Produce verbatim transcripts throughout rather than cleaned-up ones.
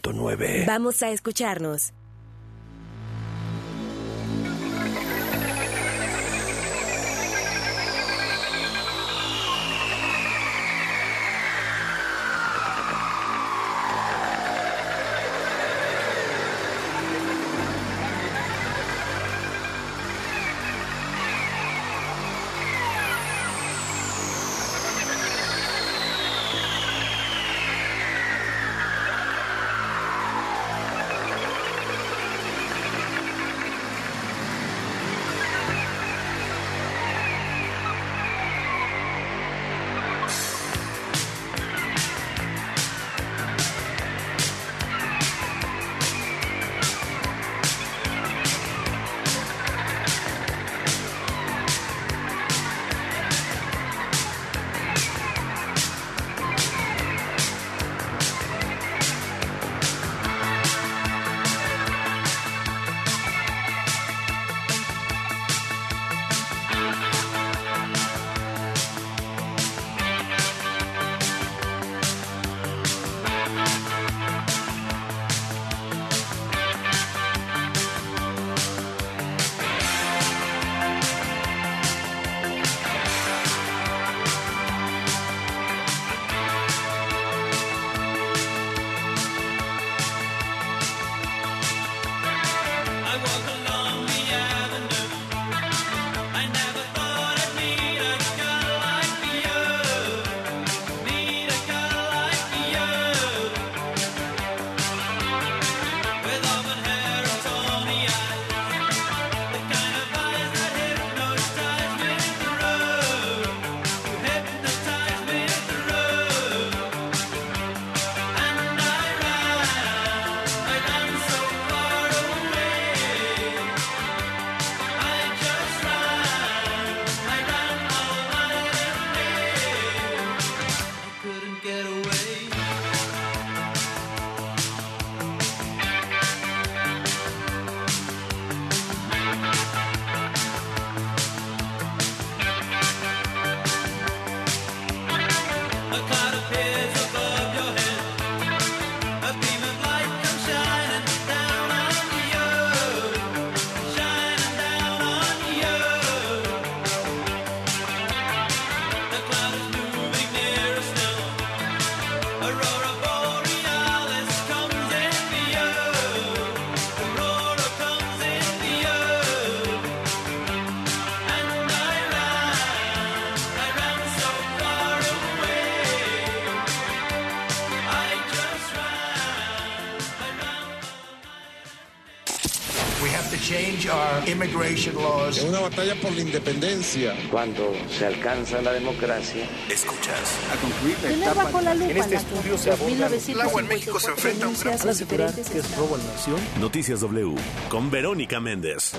punto nueve. Vamos a escucharnos. Immigration laws. Es una batalla por la independencia. Cuando se alcanza la democracia, escuchas a concluir la etapa. Bajo la lupa, en este estudio se aborda el agua en México se enfrenta a un gran las diferentes que es robo a la nación. Noticias W con Verónica Méndez.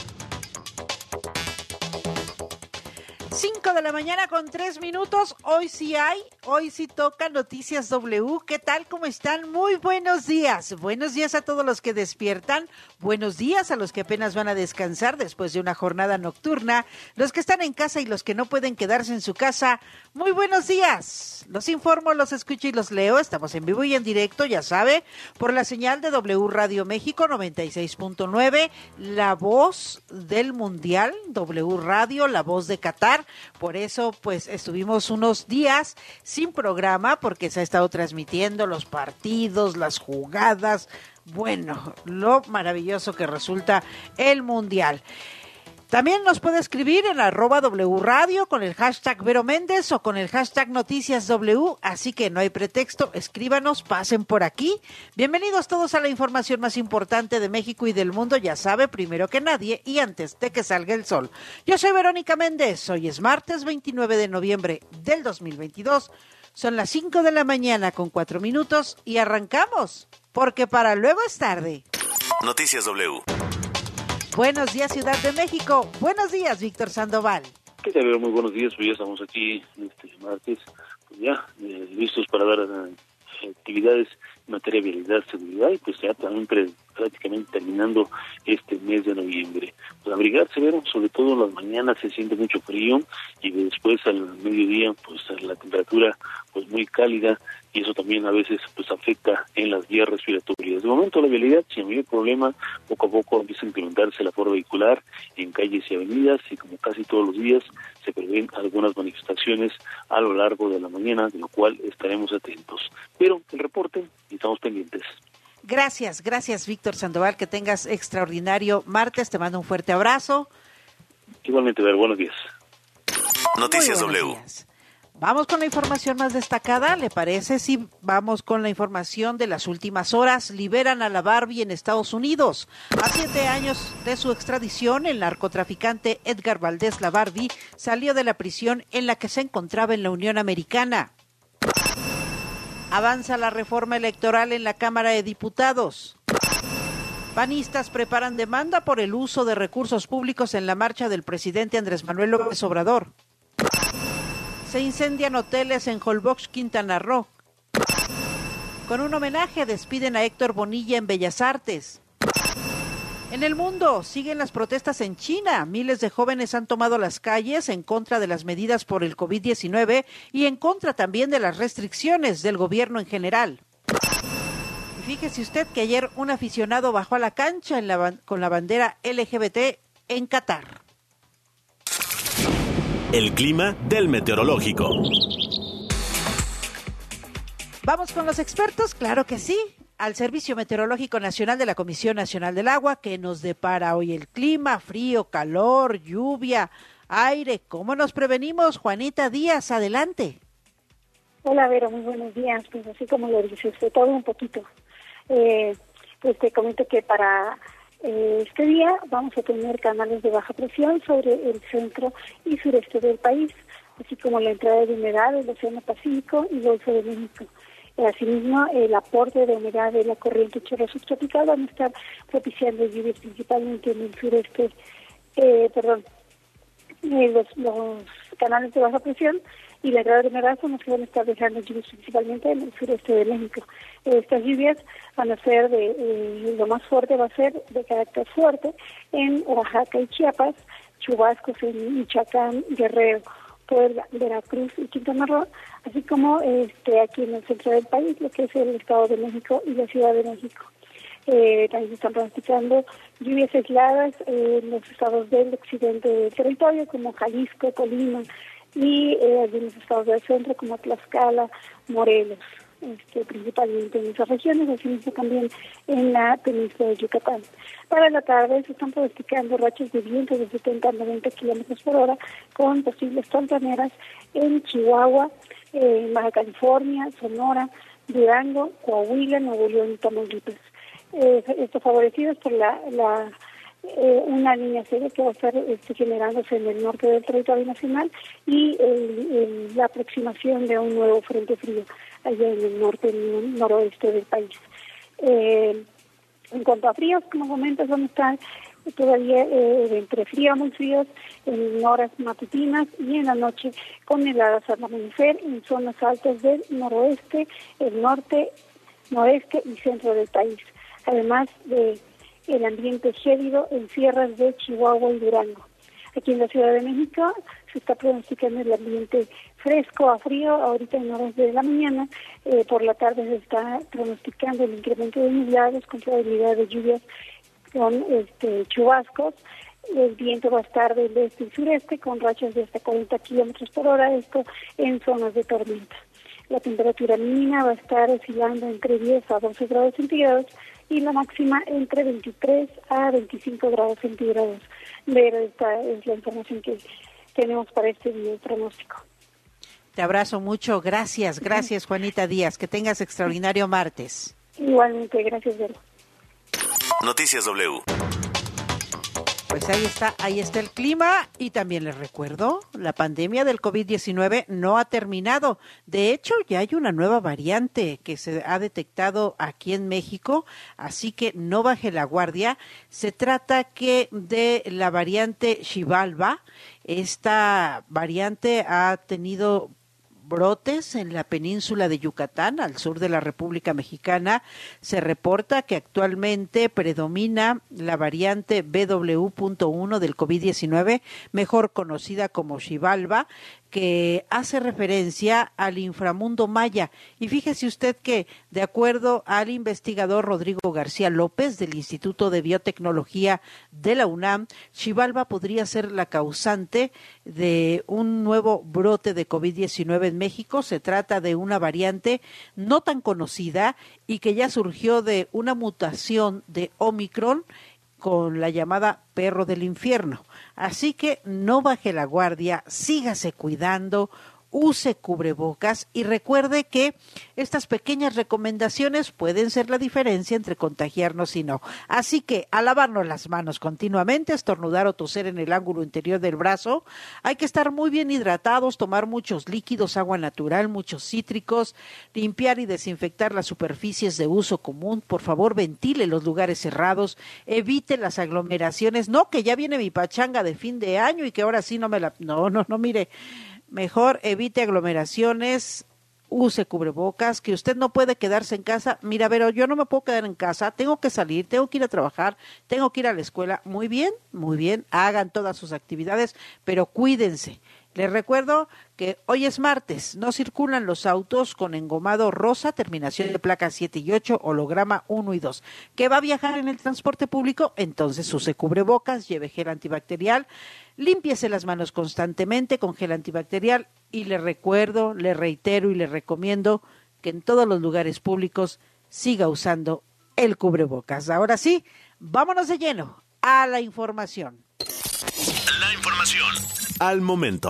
cinco de la mañana con tres minutos, hoy sí hay, hoy sí toca Noticias W. ¿Qué tal? ¿Cómo están? Muy buenos días. Buenos días a todos los que despiertan, buenos días a los que apenas van a descansar después de una jornada nocturna, los que están en casa y los que no pueden quedarse en su casa. Muy buenos días. Los informo, los escucho y los leo. Estamos en vivo y en directo, ya sabe, por la señal de W Radio México noventa y seis punto nueve, la voz del Mundial, W Radio, la voz de Qatar. Por eso, pues, estuvimos unos días sin programa porque se ha estado transmitiendo los partidos, las jugadas, bueno, lo maravilloso que resulta el Mundial. También nos puede escribir en arroba W Radio con el hashtag Vero Méndez o con el hashtag Noticias W, así que no hay pretexto, escríbanos, pasen por aquí. Bienvenidos todos a la información más importante de México y del mundo, ya sabe, primero que nadie y antes de que salga el sol. Yo soy Verónica Méndez, hoy es martes veintinueve de noviembre del dos mil veintidós, son las cinco de la mañana con cuatro minutos y arrancamos, porque para luego es tarde. Noticias W. Buenos días, Ciudad de México. Buenos días, Víctor Sandoval. ¿Qué tal? Muy buenos días. Pues ya estamos aquí este martes, pues ya eh, listos para dar eh, actividades en materia de vialidad, seguridad y pues ya también pre- prácticamente terminando este mes de noviembre. Pues abrigarse, Vero, sobre todo en las mañanas se siente mucho frío y después al mediodía pues la temperatura pues muy cálida y eso también a veces pues afecta en las vías respiratorias. De momento la vialidad sin mayor problema, poco a poco empieza a incrementarse la aforo vehicular en calles y avenidas y como casi todos los días se prevén algunas manifestaciones a lo largo de la mañana, de lo cual estaremos atentos. Pero el reporte y estamos pendientes. Gracias, gracias Víctor Sandoval, que tengas extraordinario martes, te mando un fuerte abrazo. Igualmente, Ver, buenos días. Noticias W. Días. Vamos con la información más destacada, ¿le parece? Sí, vamos con la información de las últimas horas. Liberan a la Barbie en Estados Unidos. A siete años de su extradición, el narcotraficante Edgar Valdés La Barbie salió de la prisión en la que se encontraba en la Unión Americana. Avanza la reforma electoral en la Cámara de Diputados. Panistas preparan demanda por el uso de recursos públicos en la marcha del presidente Andrés Manuel López Obrador. Se incendian hoteles en Holbox, Quintana Roo. Con un homenaje despiden a Héctor Bonilla en Bellas Artes. En el mundo siguen las protestas en China. Miles de jóvenes han tomado las calles en contra de las medidas por el COVID diecinueve y en contra también de las restricciones del gobierno en general. Y fíjese usted que ayer un aficionado bajó a la cancha en la, con la bandera L G B T en Qatar. El clima del meteorológico. Vamos con los expertos, claro que sí, al Servicio Meteorológico Nacional de la Comisión Nacional del Agua, que nos depara hoy el clima, frío, calor, lluvia, aire. ¿Cómo nos prevenimos? Juanita Díaz, adelante. Hola, Vero, muy buenos días. Pues así como lo dices, de todo un poquito. Eh, pues te comento que para eh, este día vamos a tener canales de baja presión sobre el centro y sureste del país, así como la entrada de humedad del Océano Pacífico y Golfo de México. Asimismo, el aporte de humedad de la corriente chorro subtropical van a estar propiciando lluvias principalmente en el sureste, eh, perdón, eh, los, los canales de baja presión y la entrada de humedad son los que van a estar dejando lluvias principalmente en el sureste de México. Eh, estas lluvias van a ser de, eh, lo más fuerte va a ser de carácter fuerte en Oaxaca y Chiapas, chubascos en Michoacán, Guerrero, Puebla, Veracruz y Quintana Roo, así como este aquí en el centro del país, lo que es el Estado de México y la Ciudad de México. Eh, también se están pronosticando lluvias aisladas eh, en los estados del occidente del territorio, como Jalisco, Colima, y eh, algunos estados del centro, como Tlaxcala, Morelos, este, principalmente en esas regiones, asimismo también en la península de Yucatán. Para la tarde se están pronosticando rachas de viento de setenta a noventa kilómetros por hora, con posibles tormentas en Chihuahua, eh, Baja California, Sonora, Durango, Coahuila, Nuevo León y Tamaulipas. Eh, esto favorecidos por la, la eh, una línea seria que va a estar este, generándose en el norte del territorio nacional y el, el, la aproximación de un nuevo frente frío allá en el norte y el noroeste del país. Eh, en cuanto a fríos, como comentas, van a estar todavía eh, entre frío muy fríos en horas matutinas y en la noche con heladas al amanecer en zonas altas del noroeste, el norte, noreste y centro del país. Además de el ambiente gélido en sierras de Chihuahua y Durango. Aquí en la Ciudad de México se está pronosticando el ambiente fresco a frío, ahorita en horas de la mañana, eh, por la tarde se está pronosticando el incremento de nublados con probabilidad de lluvias con este, chubascos. El viento va a estar del este y sureste con rachas de hasta cuarenta kilómetros por hora, esto en zonas de tormenta. La temperatura mínima va a estar oscilando entre diez a doce grados centígrados y la máxima entre veintitrés a veinticinco grados centígrados. Pero esta es la información que tenemos para este día de pronóstico. Te abrazo mucho, gracias, gracias Juanita Díaz, que tengas extraordinario martes. Igualmente, gracias, Vero. Noticias W. Pues ahí está, ahí está el clima y también les recuerdo, la pandemia del COVID diecinueve no ha terminado. De hecho, ya hay una nueva variante que se ha detectado aquí en México, así que no baje la guardia. Se trata que de la variante Xibalba. Esta variante ha tenido brotes en la península de Yucatán, al sur de la República Mexicana. Se reporta que actualmente predomina la variante B W punto uno del COVID diecinueve, mejor conocida como Xibalba, que hace referencia al inframundo maya. Y fíjese usted que, de acuerdo al investigador Rodrigo García López del Instituto de Biotecnología de la UNAM, Xibalba podría ser la causante de un nuevo brote de COVID diecinueve en México. Se trata de una variante no tan conocida y que ya surgió de una mutación de Omicron con la llamada perro del infierno. Así que no baje la guardia, sígase cuidando, use cubrebocas y recuerde que estas pequeñas recomendaciones pueden ser la diferencia entre contagiarnos y no. Así que a lavarnos las manos continuamente, estornudar o toser en el ángulo interior del brazo. Hay que estar muy bien hidratados, tomar muchos líquidos, agua natural, muchos cítricos, limpiar y desinfectar las superficies de uso común. Por favor, ventile los lugares cerrados, evite las aglomeraciones. No, que ya viene mi pachanga de fin de año y que ahora sí no me la... No, no, no, mire... Mejor evite aglomeraciones, use cubrebocas, que usted no puede quedarse en casa. Mira, pero yo no me puedo quedar en casa, tengo que salir, tengo que ir a trabajar, tengo que ir a la escuela. Muy bien, muy bien, hagan todas sus actividades, pero cuídense. Les recuerdo que hoy es martes, no circulan los autos con engomado rosa, terminación de placas siete y ocho, holograma uno y dos. ¿Que va a viajar en el transporte público? Entonces use cubrebocas, lleve gel antibacterial, límpiese las manos constantemente con gel antibacterial y le recuerdo, le reitero y le recomiendo que en todos los lugares públicos siga usando el cubrebocas. Ahora sí, vámonos de lleno a la información. La información al momento.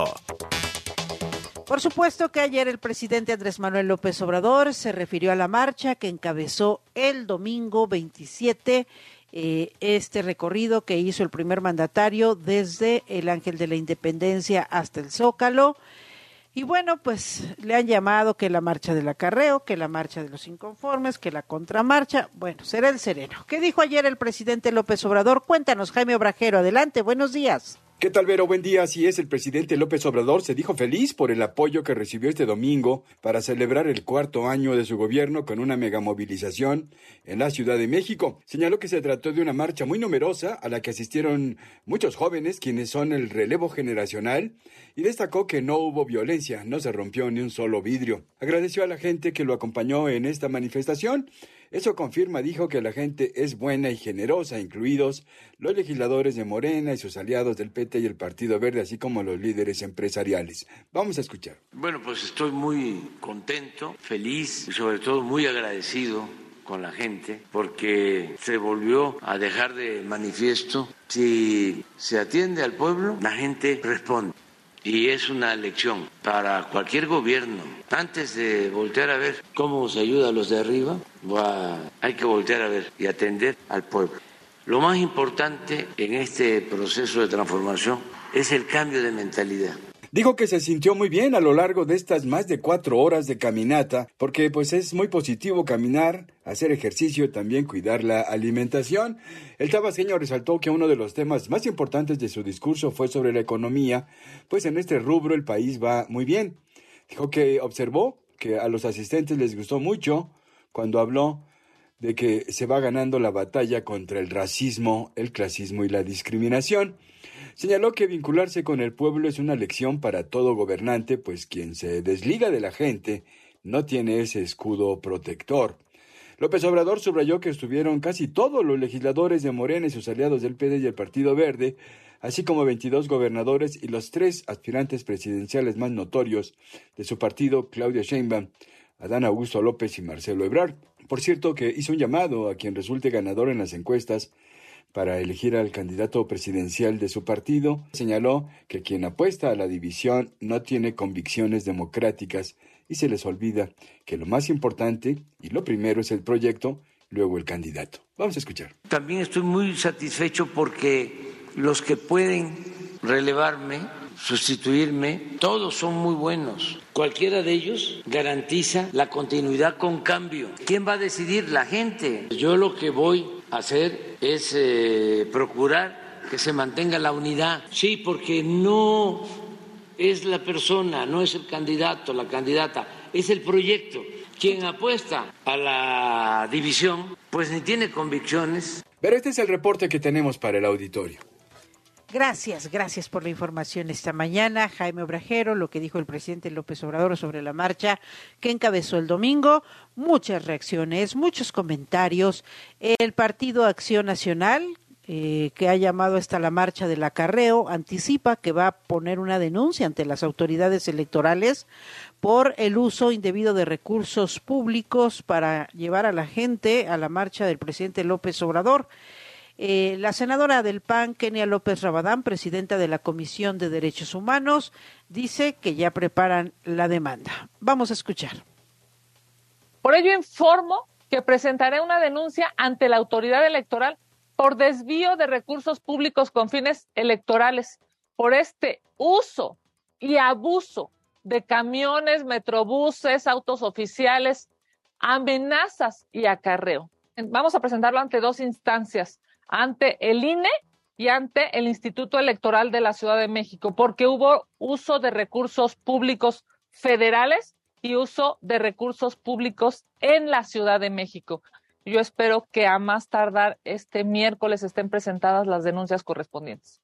Por supuesto que ayer el presidente Andrés Manuel López Obrador se refirió a la marcha que encabezó el domingo veintisiete, eh, este recorrido que hizo el primer mandatario desde el Ángel de la Independencia hasta el Zócalo. Y bueno, pues le han llamado que la marcha del acarreo, que la marcha de los inconformes, que la contramarcha. Bueno, será el sereno. ¿Qué dijo ayer el presidente López Obrador? Cuéntanos, Jaime Obrajero. Adelante, buenos días. ¿Qué tal, Vero? Buen día. Así es, el presidente López Obrador se dijo feliz por el apoyo que recibió este domingo para celebrar el cuarto año de su gobierno con una megamovilización en la Ciudad de México. Señaló que se trató de una marcha muy numerosa a la que asistieron muchos jóvenes, quienes son el relevo generacional, y destacó que no hubo violencia, no se rompió ni un solo vidrio. Agradeció a la gente que lo acompañó en esta manifestación. Eso confirma, dijo, que la gente es buena y generosa, incluidos los legisladores de Morena y sus aliados del P T y el Partido Verde, así como los líderes empresariales. Vamos a escuchar. Bueno, pues estoy muy contento, feliz y sobre todo muy agradecido con la gente porque se volvió a dejar de manifiesto. Si se atiende al pueblo, la gente responde. Y es una lección para cualquier gobierno. Antes de voltear a ver cómo se ayuda a los de arriba, hay que voltear a ver y atender al pueblo. Lo más importante en este proceso de transformación es el cambio de mentalidad. Dijo que se sintió muy bien a lo largo de estas más de cuatro horas de caminata, porque pues es muy positivo caminar, hacer ejercicio, también cuidar la alimentación. El tabasqueño resaltó que uno de los temas más importantes de su discurso fue sobre la economía, pues en este rubro el país va muy bien. Dijo que observó que a los asistentes les gustó mucho cuando habló de que se va ganando la batalla contra el racismo, el clasismo y la discriminación. Señaló que vincularse con el pueblo es una lección para todo gobernante, pues quien se desliga de la gente no tiene ese escudo protector. López Obrador subrayó que estuvieron casi todos los legisladores de Morena y sus aliados del P D y el Partido Verde, así como veintidós gobernadores y los tres aspirantes presidenciales más notorios de su partido, Claudia Sheinbaum, Adán Augusto López y Marcelo Ebrard. Por cierto, que hizo un llamado a quien resulte ganador en las encuestas para elegir al candidato presidencial de su partido. Señaló que quien apuesta a la división no tiene convicciones democráticas y se les olvida que lo más importante y lo primero es el proyecto, luego el candidato. Vamos a escuchar. También estoy muy satisfecho porque los que pueden relevarme, sustituirme, todos son muy buenos. Cualquiera de ellos garantiza la continuidad con cambio. ¿Quién va a decidir? La gente. Yo lo que voy a hacer es eh, procurar que se mantenga la unidad. Sí, porque no es la persona, no es el candidato, la candidata, es el proyecto. Quien apuesta a la división, pues ni tiene convicciones. Pero este es el reporte que tenemos para el auditorio. Gracias, gracias por la información esta mañana, Jaime Obrajero, lo que dijo el presidente López Obrador sobre la marcha que encabezó el domingo, muchas reacciones, muchos comentarios. El Partido Acción Nacional, eh, que ha llamado hasta la marcha del acarreo, anticipa que va a poner una denuncia ante las autoridades electorales por el uso indebido de recursos públicos para llevar a la gente a la marcha del presidente López Obrador. Eh, la senadora del P A N, Kenia López Rabadán, presidenta de la Comisión de Derechos Humanos, dice que ya preparan la demanda. Vamos a escuchar. Por ello informo que presentaré una denuncia ante la autoridad electoral por desvío de recursos públicos con fines electorales, por este uso y abuso de camiones, metrobuses, autos oficiales, amenazas y acarreo. Vamos a presentarlo ante dos instancias, ante el I N E y ante el Instituto Electoral de la Ciudad de México, porque hubo uso de recursos públicos federales y uso de recursos públicos en la Ciudad de México. Yo espero que a más tardar este miércoles estén presentadas las denuncias correspondientes.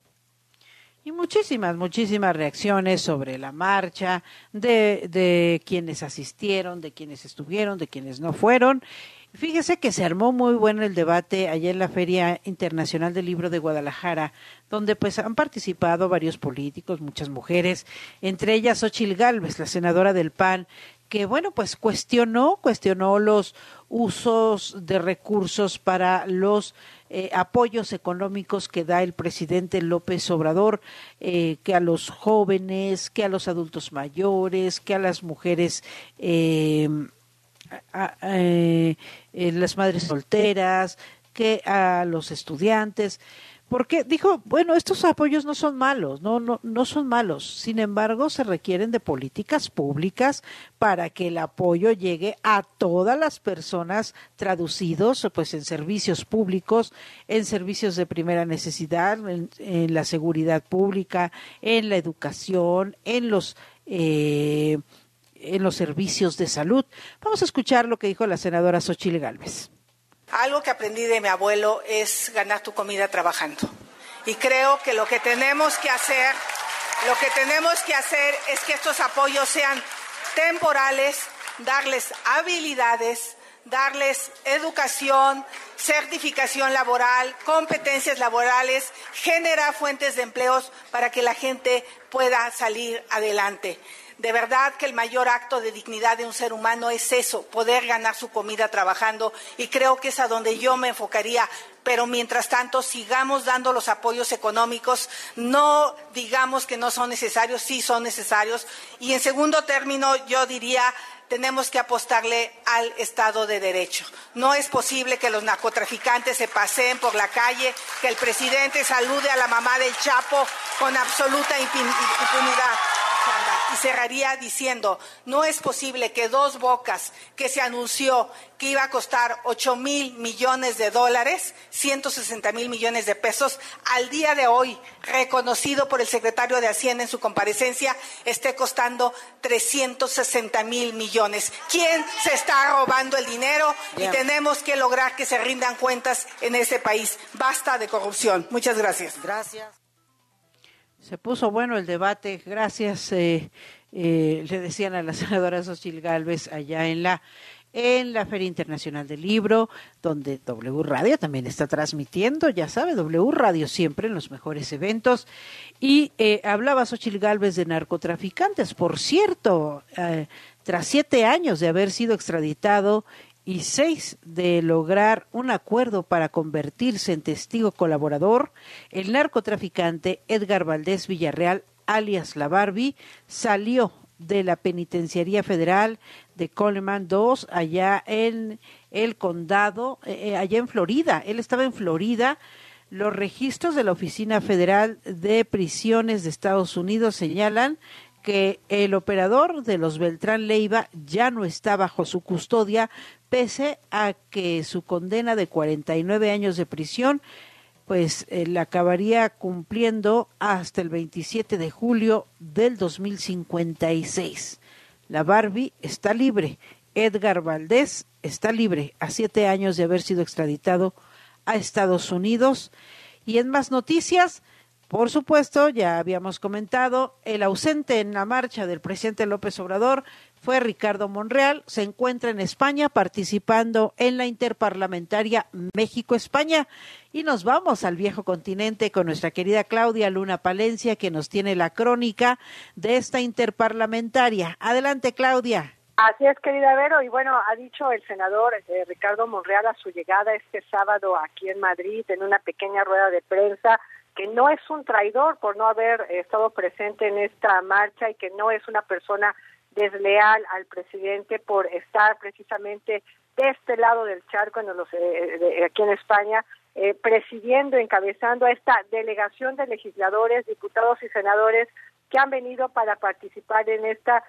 Y muchísimas, muchísimas reacciones sobre la marcha, de, de quienes asistieron, de quienes estuvieron, de quienes no fueron. Fíjese que se armó muy bueno el debate allá en la Feria Internacional del Libro de Guadalajara, donde pues han participado varios políticos, muchas mujeres, entre ellas Xóchitl Gálvez, la senadora del P A N, que bueno, pues cuestionó, cuestionó los usos de recursos para los eh, apoyos económicos que da el presidente López Obrador, eh, que a los jóvenes, que a los adultos mayores, que a las mujeres eh, A, a, eh, eh, las madres solteras, que a los estudiantes, porque dijo, bueno, estos apoyos no son malos, no, no, no son malos, sin embargo se requieren de políticas públicas para que el apoyo llegue a todas las personas, traducidos pues en servicios públicos, en servicios de primera necesidad, en, en la seguridad pública, en la educación, en los eh, en los servicios de salud. Vamos a escuchar lo que dijo la senadora Xóchitl Gálvez. Algo que aprendí de mi abuelo es ganar tu comida trabajando. Y creo que lo que tenemos que hacer, lo que tenemos que hacer es que estos apoyos sean temporales, darles habilidades, darles educación, certificación laboral, competencias laborales, generar fuentes de empleos para que la gente pueda salir adelante. De verdad que el mayor acto de dignidad de un ser humano es eso, poder ganar su comida trabajando, y creo que es a donde yo me enfocaría. Pero mientras tanto sigamos dando los apoyos económicos, no digamos que no son necesarios, sí son necesarios. Y en segundo término yo diría, tenemos que apostarle al Estado de Derecho. No es posible que los narcotraficantes se paseen por la calle, que el presidente salude a la mamá del Chapo con absoluta impunidad. Y cerraría diciendo, no es posible que Dos Bocas, que se anunció que iba a costar ocho mil millones de dólares, ciento sesenta mil millones de pesos, al día de hoy, reconocido por el secretario de Hacienda en su comparecencia, esté costando trescientos sesenta mil millones. ¿Quién se está robando el dinero? Bien. Y tenemos que lograr que se rindan cuentas en este país. Basta de corrupción. Muchas gracias. Gracias. Se puso bueno el debate, gracias, eh, eh, le decían a la senadora Xóchitl Gálvez allá en la en la Feria Internacional del Libro, donde W Radio también está transmitiendo, ya sabe, W Radio siempre en los mejores eventos, y eh, hablaba Xóchitl Gálvez de narcotraficantes. Por cierto, eh, tras siete años de haber sido extraditado y seis de lograr un acuerdo para convertirse en testigo colaborador, el narcotraficante Edgar Valdés Villarreal, alias La Barbie, salió de la Penitenciaría Federal de Coleman dos, allá en el condado, eh, allá en Florida. Él estaba en Florida. Los registros de la Oficina Federal de Prisiones de Estados Unidos señalan que el operador de los Beltrán Leiva ya no está bajo su custodia, pese a que su condena de cuarenta y nueve años de prisión pues eh, la acabaría cumpliendo hasta el veintisiete de julio del dos mil cincuenta y seis. La Barbie está libre. Edgar Valdés está libre a siete años de haber sido extraditado a Estados Unidos. Y en más noticias, por supuesto, ya habíamos comentado, el ausente en la marcha del presidente López Obrador fue Ricardo Monreal. Se encuentra en España participando en la interparlamentaria México-España. Y nos vamos al viejo continente con nuestra querida Claudia Luna Palencia, que nos tiene la crónica de esta interparlamentaria. Adelante, Claudia. Así es, querida Vero, y bueno, ha dicho el senador eh, Ricardo Monreal a su llegada este sábado aquí en Madrid, en una pequeña rueda de prensa, que no es un traidor por no haber eh, estado presente en esta marcha y que no es una persona desleal al presidente por estar precisamente de este lado del charco, en los, eh, de, aquí en España, eh, presidiendo, encabezando a esta delegación de legisladores, diputados y senadores que han venido para participar en esta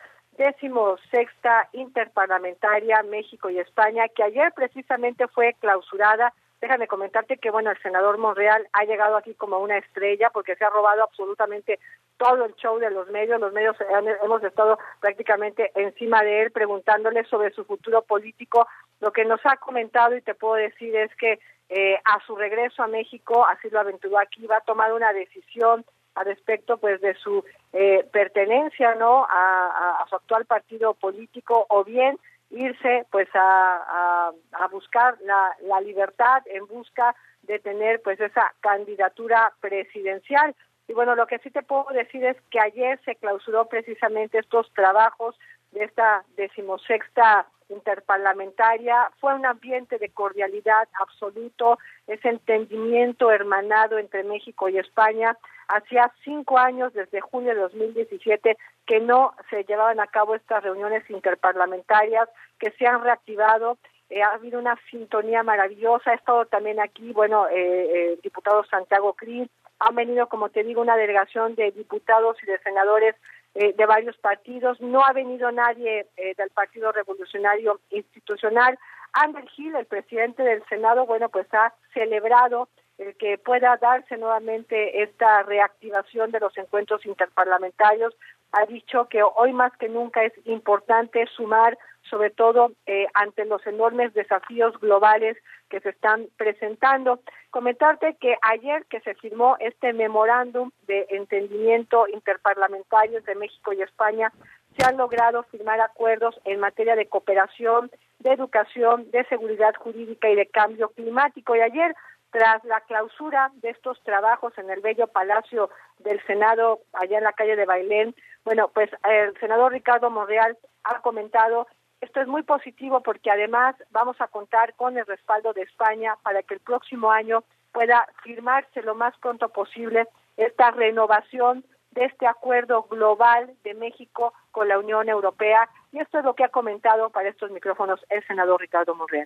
decimosexta interparlamentaria México y España, que ayer precisamente fue clausurada. Déjame comentarte que, bueno, el senador Monreal ha llegado aquí como una estrella porque se ha robado absolutamente todo el show de los medios. Los medios han, hemos estado prácticamente encima de él preguntándole sobre su futuro político. Lo que nos ha comentado, y te puedo decir, es que eh, a su regreso a México, así lo aventuró aquí, va a tomar una decisión al respecto pues de su eh, pertenencia no a, a, a su actual partido político, o bien irse pues a, a, a buscar la, la libertad en busca de tener pues esa candidatura presidencial. Y bueno, lo que sí te puedo decir es que ayer se clausuró precisamente estos trabajos de esta decimosexta interparlamentaria. Fue un ambiente de cordialidad absoluto, ese entendimiento hermanado entre México y España. Hacía cinco años, desde julio de dos mil diecisiete, que no se llevaban a cabo estas reuniones interparlamentarias, que se han reactivado. Eh, ha habido una sintonía maravillosa. Ha estado también aquí, bueno, eh, eh, el diputado Santiago Krill. Han venido, como te digo, una delegación de diputados y de senadores eh, de varios partidos. No ha venido nadie eh, del Partido Revolucionario Institucional. Ángel Gil, el presidente del Senado, bueno, pues ha celebrado el que pueda darse nuevamente esta reactivación de los encuentros interparlamentarios. Ha dicho que hoy más que nunca es importante sumar, sobre todo eh, ante los enormes desafíos globales que se están presentando. Comentarte que ayer que se firmó este memorándum de entendimiento interparlamentario entre México y España, se han logrado firmar acuerdos en materia de cooperación, de educación, de seguridad jurídica y de cambio climático. Y ayer, tras la clausura de estos trabajos en el bello Palacio del Senado, allá en la calle de Bailén, bueno, pues el senador Ricardo Monreal ha comentado: esto es muy positivo porque además vamos a contar con el respaldo de España para que el próximo año pueda firmarse lo más pronto posible esta renovación de este acuerdo global de México con la Unión Europea. Y esto es lo que ha comentado para estos micrófonos el senador Ricardo Monreal.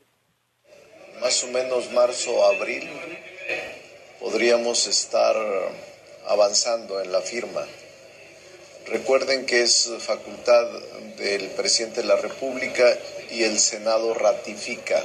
Más o menos marzo, abril, podríamos estar avanzando en la firma. Recuerden que es facultad del presidente de la República y el Senado ratifica,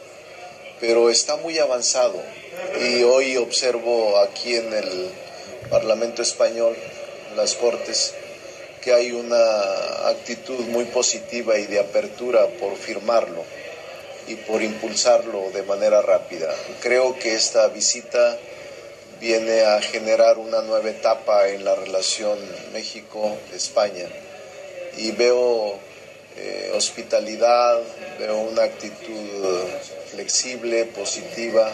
pero está muy avanzado. Y hoy observo aquí en el Parlamento Español, en las Cortes, que hay una actitud muy positiva y de apertura por firmarlo y por impulsarlo de manera rápida. Creo que esta visita viene a generar una nueva etapa en la relación México-España y veo eh, hospitalidad, veo una actitud flexible, positiva.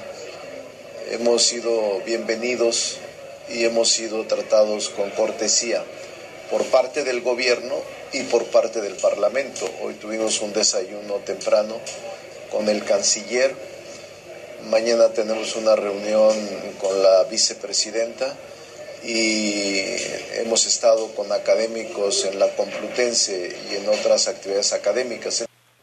Hemos sido bienvenidos y hemos sido tratados con cortesía por parte del gobierno y por parte del Parlamento. Hoy tuvimos un desayuno temprano con el canciller. Mañana tenemos una reunión con la vicepresidenta y hemos estado con académicos en la Complutense y en otras actividades académicas.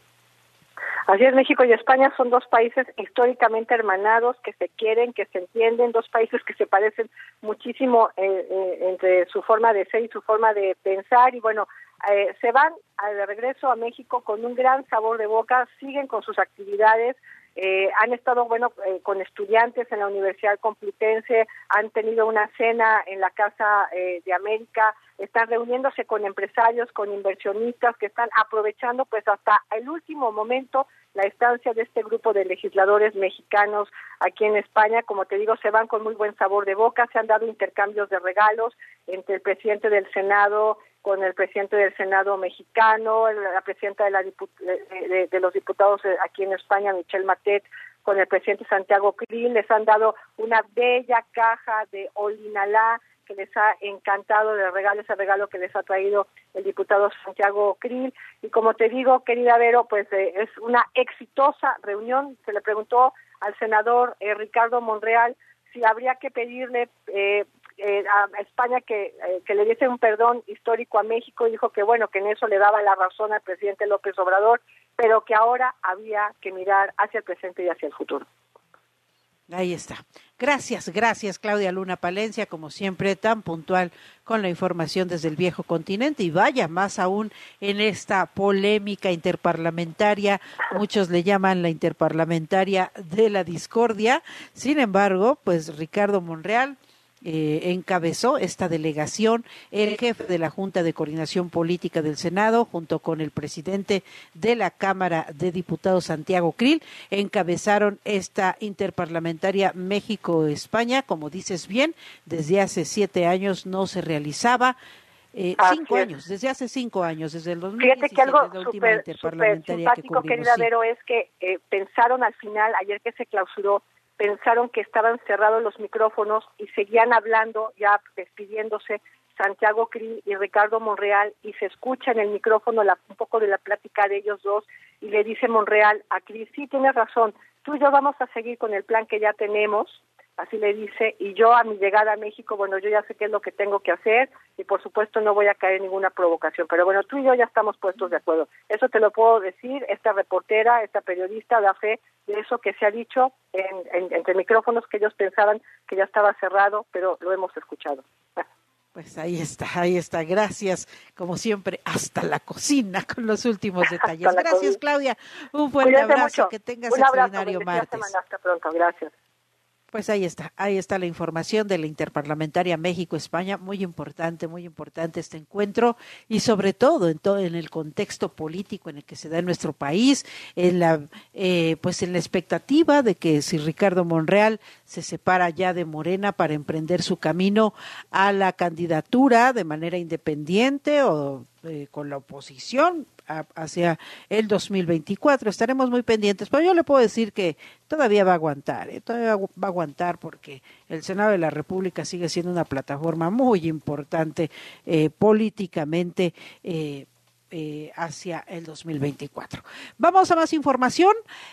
Así es, México y España son dos países históricamente hermanados, que se quieren, que se entienden, dos países que se parecen muchísimo eh, eh, entre su forma de ser y su forma de pensar. Y bueno, eh, se van de regreso a México con un gran sabor de boca, siguen con sus actividades. Eh, han estado, bueno, eh, con estudiantes en la Universidad Complutense, han tenido una cena en la Casa eh, de América, están reuniéndose con empresarios, con inversionistas que están aprovechando pues hasta el último momento la estancia de este grupo de legisladores mexicanos aquí en España. Como te digo, se van con muy buen sabor de boca, se han dado intercambios de regalos entre el presidente del Senado con el presidente del Senado mexicano, la presidenta de, la dipu- de, de, de los diputados aquí en España, Michelle Matet, con el presidente Santiago Krill. Les han dado una bella caja de Olinalá que les ha encantado, de regalo, ese regalo que les ha traído el diputado Santiago Krill. Y como te digo, querida Vero, pues eh, es una exitosa reunión. Se le preguntó al senador eh, Ricardo Monreal si habría que pedirle eh, eh, a España que, eh, que le diese un perdón histórico a México, y dijo que bueno, que en eso le daba la razón al presidente López Obrador, pero que ahora había que mirar hacia el presente y hacia el futuro. Ahí está. Gracias, gracias Claudia Luna Palencia, como siempre tan puntual con la información desde el viejo continente, y vaya, más aún en esta polémica interparlamentaria, muchos le llaman la interparlamentaria de la discordia. Sin embargo, pues Ricardo Monreal Eh, encabezó esta delegación, el jefe de la Junta de Coordinación Política del Senado, junto con el presidente de la Cámara de Diputados, Santiago Krill, encabezaron esta interparlamentaria México-España. Como dices bien, desde hace siete años no se realizaba. Eh, cinco años, desde hace cinco años, desde el dos mil diecisiete, Fíjate que algo la última súper interparlamentaria que simpático, cubrimos, querida sí. Vero, es que eh, pensaron al final, ayer que se clausuró, pensaron que estaban cerrados los micrófonos y seguían hablando, ya despidiéndose Santiago Krill y Ricardo Monreal, y se escucha en el micrófono la, un poco de la plática de ellos dos, y le dice Monreal a Krill: sí, tienes razón, tú y yo vamos a seguir con el plan que ya tenemos, así le dice, y yo a mi llegada a México, bueno, yo ya sé qué es lo que tengo que hacer, y por supuesto no voy a caer en ninguna provocación, pero bueno, tú y yo ya estamos puestos de acuerdo. Eso te lo puedo decir, esta reportera, esta periodista da fe de eso que se ha dicho en, en, entre micrófonos, que ellos pensaban que ya estaba cerrado, pero lo hemos escuchado. Pues ahí está, ahí está. Gracias, como siempre, hasta la cocina con los últimos detalles. Gracias, cocina. Claudia. Un fuerte Cuídate abrazo, mucho. que tengas un abrazo, extraordinario martes. Semana. Hasta pronto, gracias. Pues ahí está, ahí está la información de la interparlamentaria México-España, muy importante, muy importante este encuentro, y sobre todo en todo en el contexto político en el que se da en nuestro país, en la eh, pues en la expectativa de que si Ricardo Monreal se separa ya de Morena para emprender su camino a la candidatura de manera independiente o eh, con la oposición hacia el dos mil veinticuatro. Estaremos muy pendientes, pero yo le puedo decir que todavía va a aguantar, ¿eh? todavía va a aguantar porque el Senado de la República sigue siendo una plataforma muy importante eh, políticamente eh, eh, hacia el dos mil veinticuatro. Vamos a más información.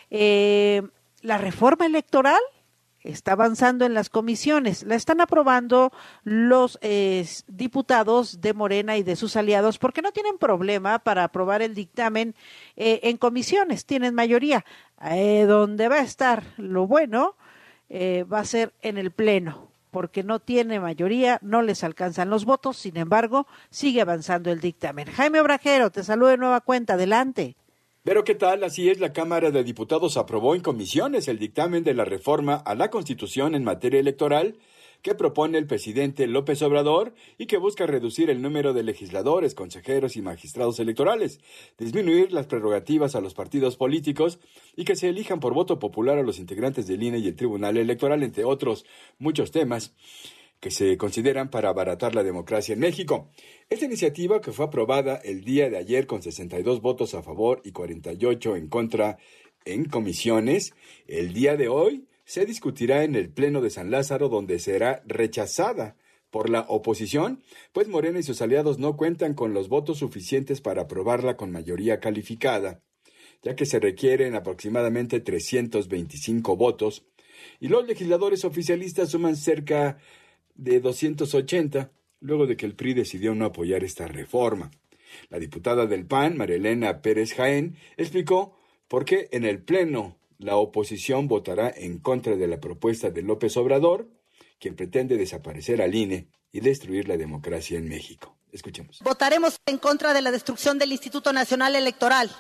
Eh, la reforma electoral está avanzando en las comisiones, la están aprobando los eh, diputados de Morena y de sus aliados porque no tienen problema para aprobar el dictamen eh, en comisiones, tienen mayoría. Eh, donde va a estar lo bueno eh, va a ser en el Pleno, porque no tiene mayoría, no les alcanzan los votos, sin embargo, sigue avanzando el dictamen. Jaime Obrajero, te saludo de nueva cuenta, adelante. Pero ¿qué tal? Así es, la Cámara de Diputados aprobó en comisiones el dictamen de la reforma a la Constitución en materia electoral que propone el presidente López Obrador y que busca reducir el número de legisladores, consejeros y magistrados electorales, disminuir las prerrogativas a los partidos políticos y que se elijan por voto popular a los integrantes del I N E y el Tribunal Electoral, entre otros muchos temas que se consideran para abaratar la democracia en México. Esta iniciativa, que fue aprobada el día de ayer con sesenta y dos votos a favor y cuarenta y ocho en contra en comisiones, el día de hoy se discutirá en el Pleno de San Lázaro, donde será rechazada por la oposición, pues Morena y sus aliados no cuentan con los votos suficientes para aprobarla con mayoría calificada, ya que se requieren aproximadamente trescientos veinticinco votos, y los legisladores oficialistas suman cerca de doscientos ochenta, luego de que el P R I decidió no apoyar esta reforma. La diputada del P A N, María Elena Pérez Jaén, explicó por qué en el Pleno la oposición votará en contra de la propuesta de López Obrador, quien pretende desaparecer al I N E y destruir la democracia en México. Escuchemos. Votaremos en contra de la destrucción del Instituto Nacional Electoral,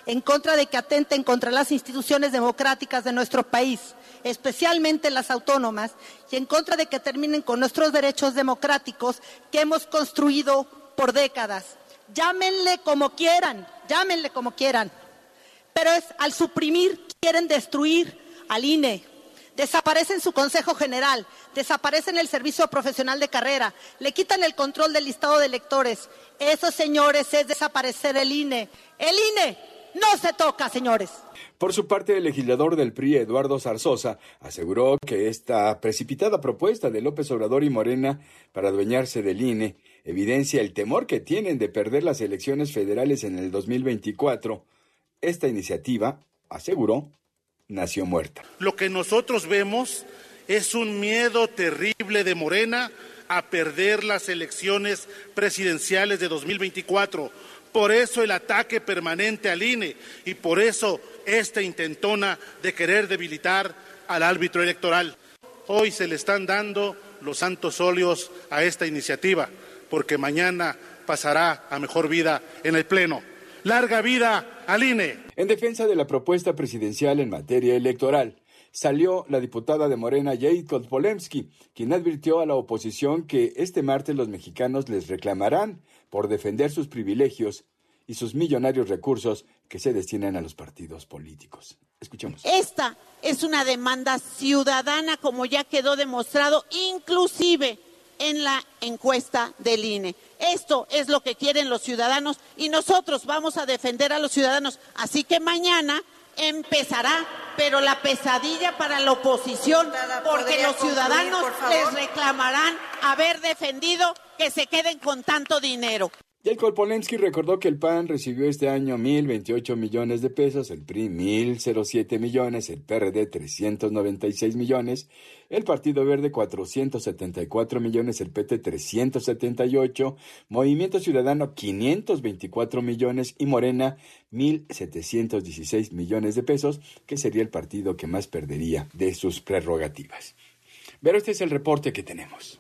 en contra de que atenten contra las instituciones democráticas de nuestro país, especialmente las autónomas, y en contra de que terminen con nuestros derechos democráticos que hemos construido por décadas. Llámenle como quieran, llámenle como quieran, pero es al suprimir, quieren destruir al I N E. Desaparecen su Consejo General, desaparecen el Servicio Profesional de Carrera, le quitan el control del listado de electores. Eso, señores, es desaparecer el I N E. El I N E no se toca, señores. Por su parte, el legislador del P R I, Eduardo Zarzosa, aseguró que esta precipitada propuesta de López Obrador y Morena para adueñarse del I N E evidencia el temor que tienen de perder las elecciones federales en el dos mil veinticuatro. Esta iniciativa, aseguró, nació muerta. Lo que nosotros vemos es un miedo terrible de Morena a perder las elecciones presidenciales de dos mil veinticuatro. Por eso el ataque permanente al I N E y por eso esta intentona de querer debilitar al árbitro electoral. Hoy se le están dando los santos óleos a esta iniciativa, porque mañana pasará a mejor vida en el Pleno. ¡Larga vida al I N E! En defensa de la propuesta presidencial en materia electoral, salió la diputada de Morena, Jade Kolpolemsky, quien advirtió a la oposición que este martes los mexicanos les reclamarán por defender sus privilegios y sus millonarios recursos que se destinan a los partidos políticos. Escuchemos. Esta es una demanda ciudadana, como ya quedó demostrado, inclusive en la encuesta del I N E. Esto es lo que quieren los ciudadanos y nosotros vamos a defender a los ciudadanos. Así que mañana empezará, pero la pesadilla para la oposición, porque los ciudadanos les reclamarán haber defendido que se queden con tanto dinero. Y Kolpolemsky recordó que el P A N recibió este año mil veintiocho millones de pesos, el P R I mil siete millones, el P R D trescientos noventa y seis millones, el Partido Verde cuatrocientos setenta y cuatro millones, el P T trescientos setenta y ocho, Movimiento Ciudadano quinientos veinticuatro millones y Morena mil setecientos dieciséis millones de pesos, que sería el partido que más perdería de sus prerrogativas. Pero este es el reporte que tenemos.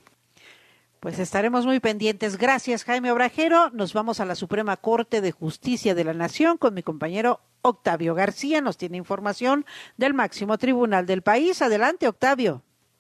Pues estaremos muy pendientes. Gracias, Jaime Obrajero. Nos vamos a la Suprema Corte de Justicia de la Nación con mi compañero Octavio García. Nos tiene información del máximo tribunal del país. Adelante, Octavio.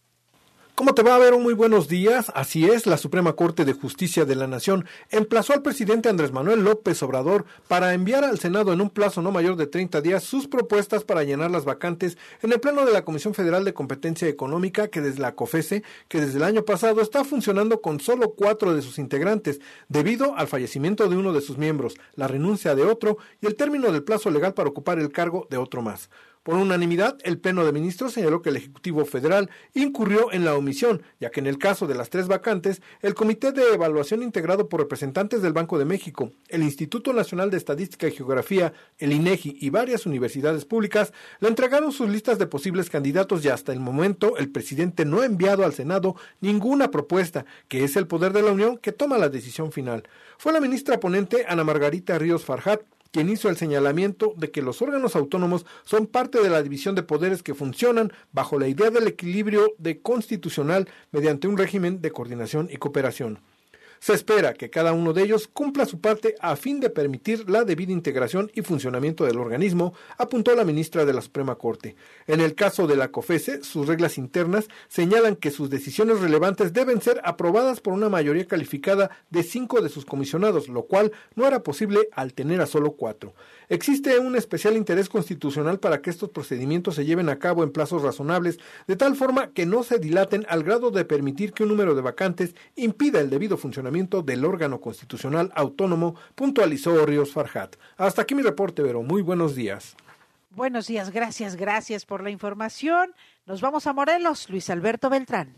¿Cómo te va, Vero? Muy buenos días. Así es, la Suprema Corte de Justicia de la Nación emplazó al presidente Andrés Manuel López Obrador para enviar al Senado en un plazo no mayor de treinta días sus propuestas para llenar las vacantes en el Pleno de la Comisión Federal de Competencia Económica, que desde la COFESE, que desde el año pasado está funcionando con solo cuatro de sus integrantes, debido al fallecimiento de uno de sus miembros, la renuncia de otro y el término del plazo legal para ocupar el cargo de otro más. Por unanimidad, el Pleno de Ministros señaló que el Ejecutivo Federal incurrió en la omisión, ya que en el caso de las tres vacantes, el Comité de Evaluación integrado por representantes del Banco de México, el Instituto Nacional de Estadística y Geografía, el INEGI y varias universidades públicas le entregaron sus listas de posibles candidatos y hasta el momento el presidente no ha enviado al Senado ninguna propuesta, que es el poder de la Unión que toma la decisión final. Fue la ministra ponente Ana Margarita Ríos Farjat quien hizo el señalamiento de que los órganos autónomos son parte de la división de poderes que funcionan bajo la idea del equilibrio de constitucional mediante un régimen de coordinación y cooperación. Se espera que cada uno de ellos cumpla su parte a fin de permitir la debida integración y funcionamiento del organismo, apuntó la ministra de la Suprema Corte. En el caso de la COFESE, sus reglas internas señalan que sus decisiones relevantes deben ser aprobadas por una mayoría calificada de cinco de sus comisionados, lo cual no era posible al tener a solo cuatro. Existe un especial interés constitucional para que estos procedimientos se lleven a cabo en plazos razonables, de tal forma que no se dilaten al grado de permitir que un número de vacantes impida el debido funcionamiento del órgano constitucional autónomo, puntualizó Ríos Farjat. Hasta aquí mi reporte, Vero. Muy buenos días. Buenos días, gracias, gracias por la información. Nos vamos a Morelos, Luis Alberto Beltrán.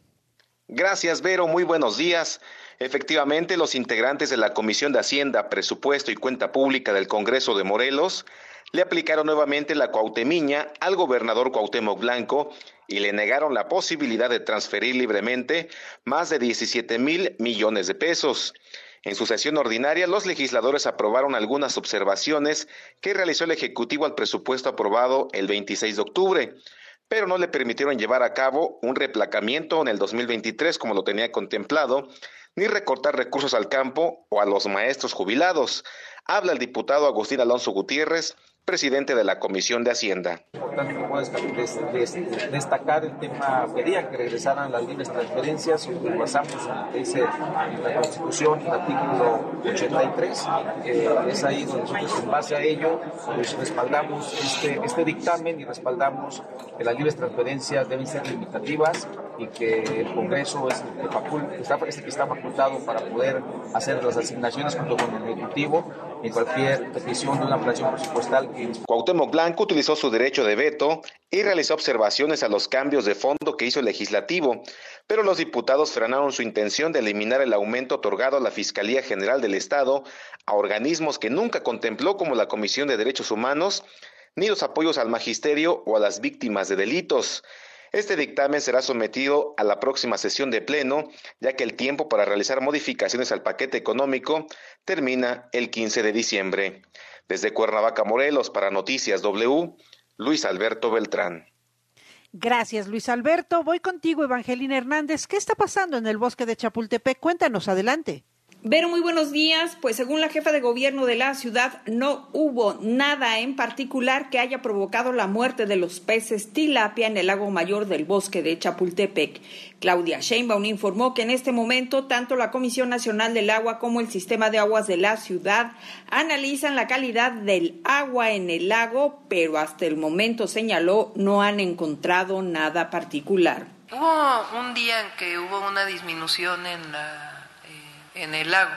Gracias, Vero. Muy buenos días. Efectivamente, los integrantes de la Comisión de Hacienda, Presupuesto y Cuenta Pública del Congreso de Morelos le aplicaron nuevamente la cuautemiña al gobernador Cuauhtémoc Blanco y le negaron la posibilidad de transferir libremente más de diecisiete mil millones de pesos. En su sesión ordinaria, los legisladores aprobaron algunas observaciones que realizó el Ejecutivo al presupuesto aprobado el veintiséis de octubre. pero no le permitieron llevar a cabo un replacamiento en el dos mil veintitrés como lo tenía contemplado, ni recortar recursos al campo o a los maestros jubilados. Habla el diputado Agustín Alonso Gutiérrez, presidente de la Comisión de Hacienda. Importante que puedo destacar el tema, pedían que regresaran las libres transferencias, nos basamos en, dice, en la Constitución, en el artículo ochenta y tres, eh, es ahí donde nosotros en base a ello pues, respaldamos este, este dictamen y respaldamos que las libres transferencias deben ser limitativas y que el Congreso es el que, facul, está, es el que está facultado para poder hacer las asignaciones junto con el Ejecutivo en cualquier petición de una ampliación presupuestal. Cuauhtémoc Blanco utilizó su derecho de veto y realizó observaciones a los cambios de fondo que hizo el legislativo, pero los diputados frenaron su intención de eliminar el aumento otorgado a la Fiscalía General del Estado a organismos que nunca contempló, como la Comisión de Derechos Humanos, ni los apoyos al magisterio o a las víctimas de delitos. Este dictamen será sometido a la próxima sesión de pleno, ya que el tiempo para realizar modificaciones al paquete económico termina el quince de diciembre. Desde Cuernavaca, Morelos, para Noticias W, Luis Alberto Beltrán. Gracias, Luis Alberto. Voy contigo, Evangelina Hernández. ¿Qué está pasando en el bosque de Chapultepec? Cuéntanos, adelante. Vero, muy buenos días. Pues según la jefa de gobierno de la ciudad, no hubo nada en particular que haya provocado la muerte de los peces tilapia en el lago mayor del bosque de Chapultepec. Claudia Sheinbaum informó que en este momento tanto la Comisión Nacional del Agua como el Sistema de Aguas de la ciudad analizan la calidad del agua en el lago, pero hasta el momento, señaló, no han encontrado nada particular. Hubo un día en que hubo una disminución en la en el lago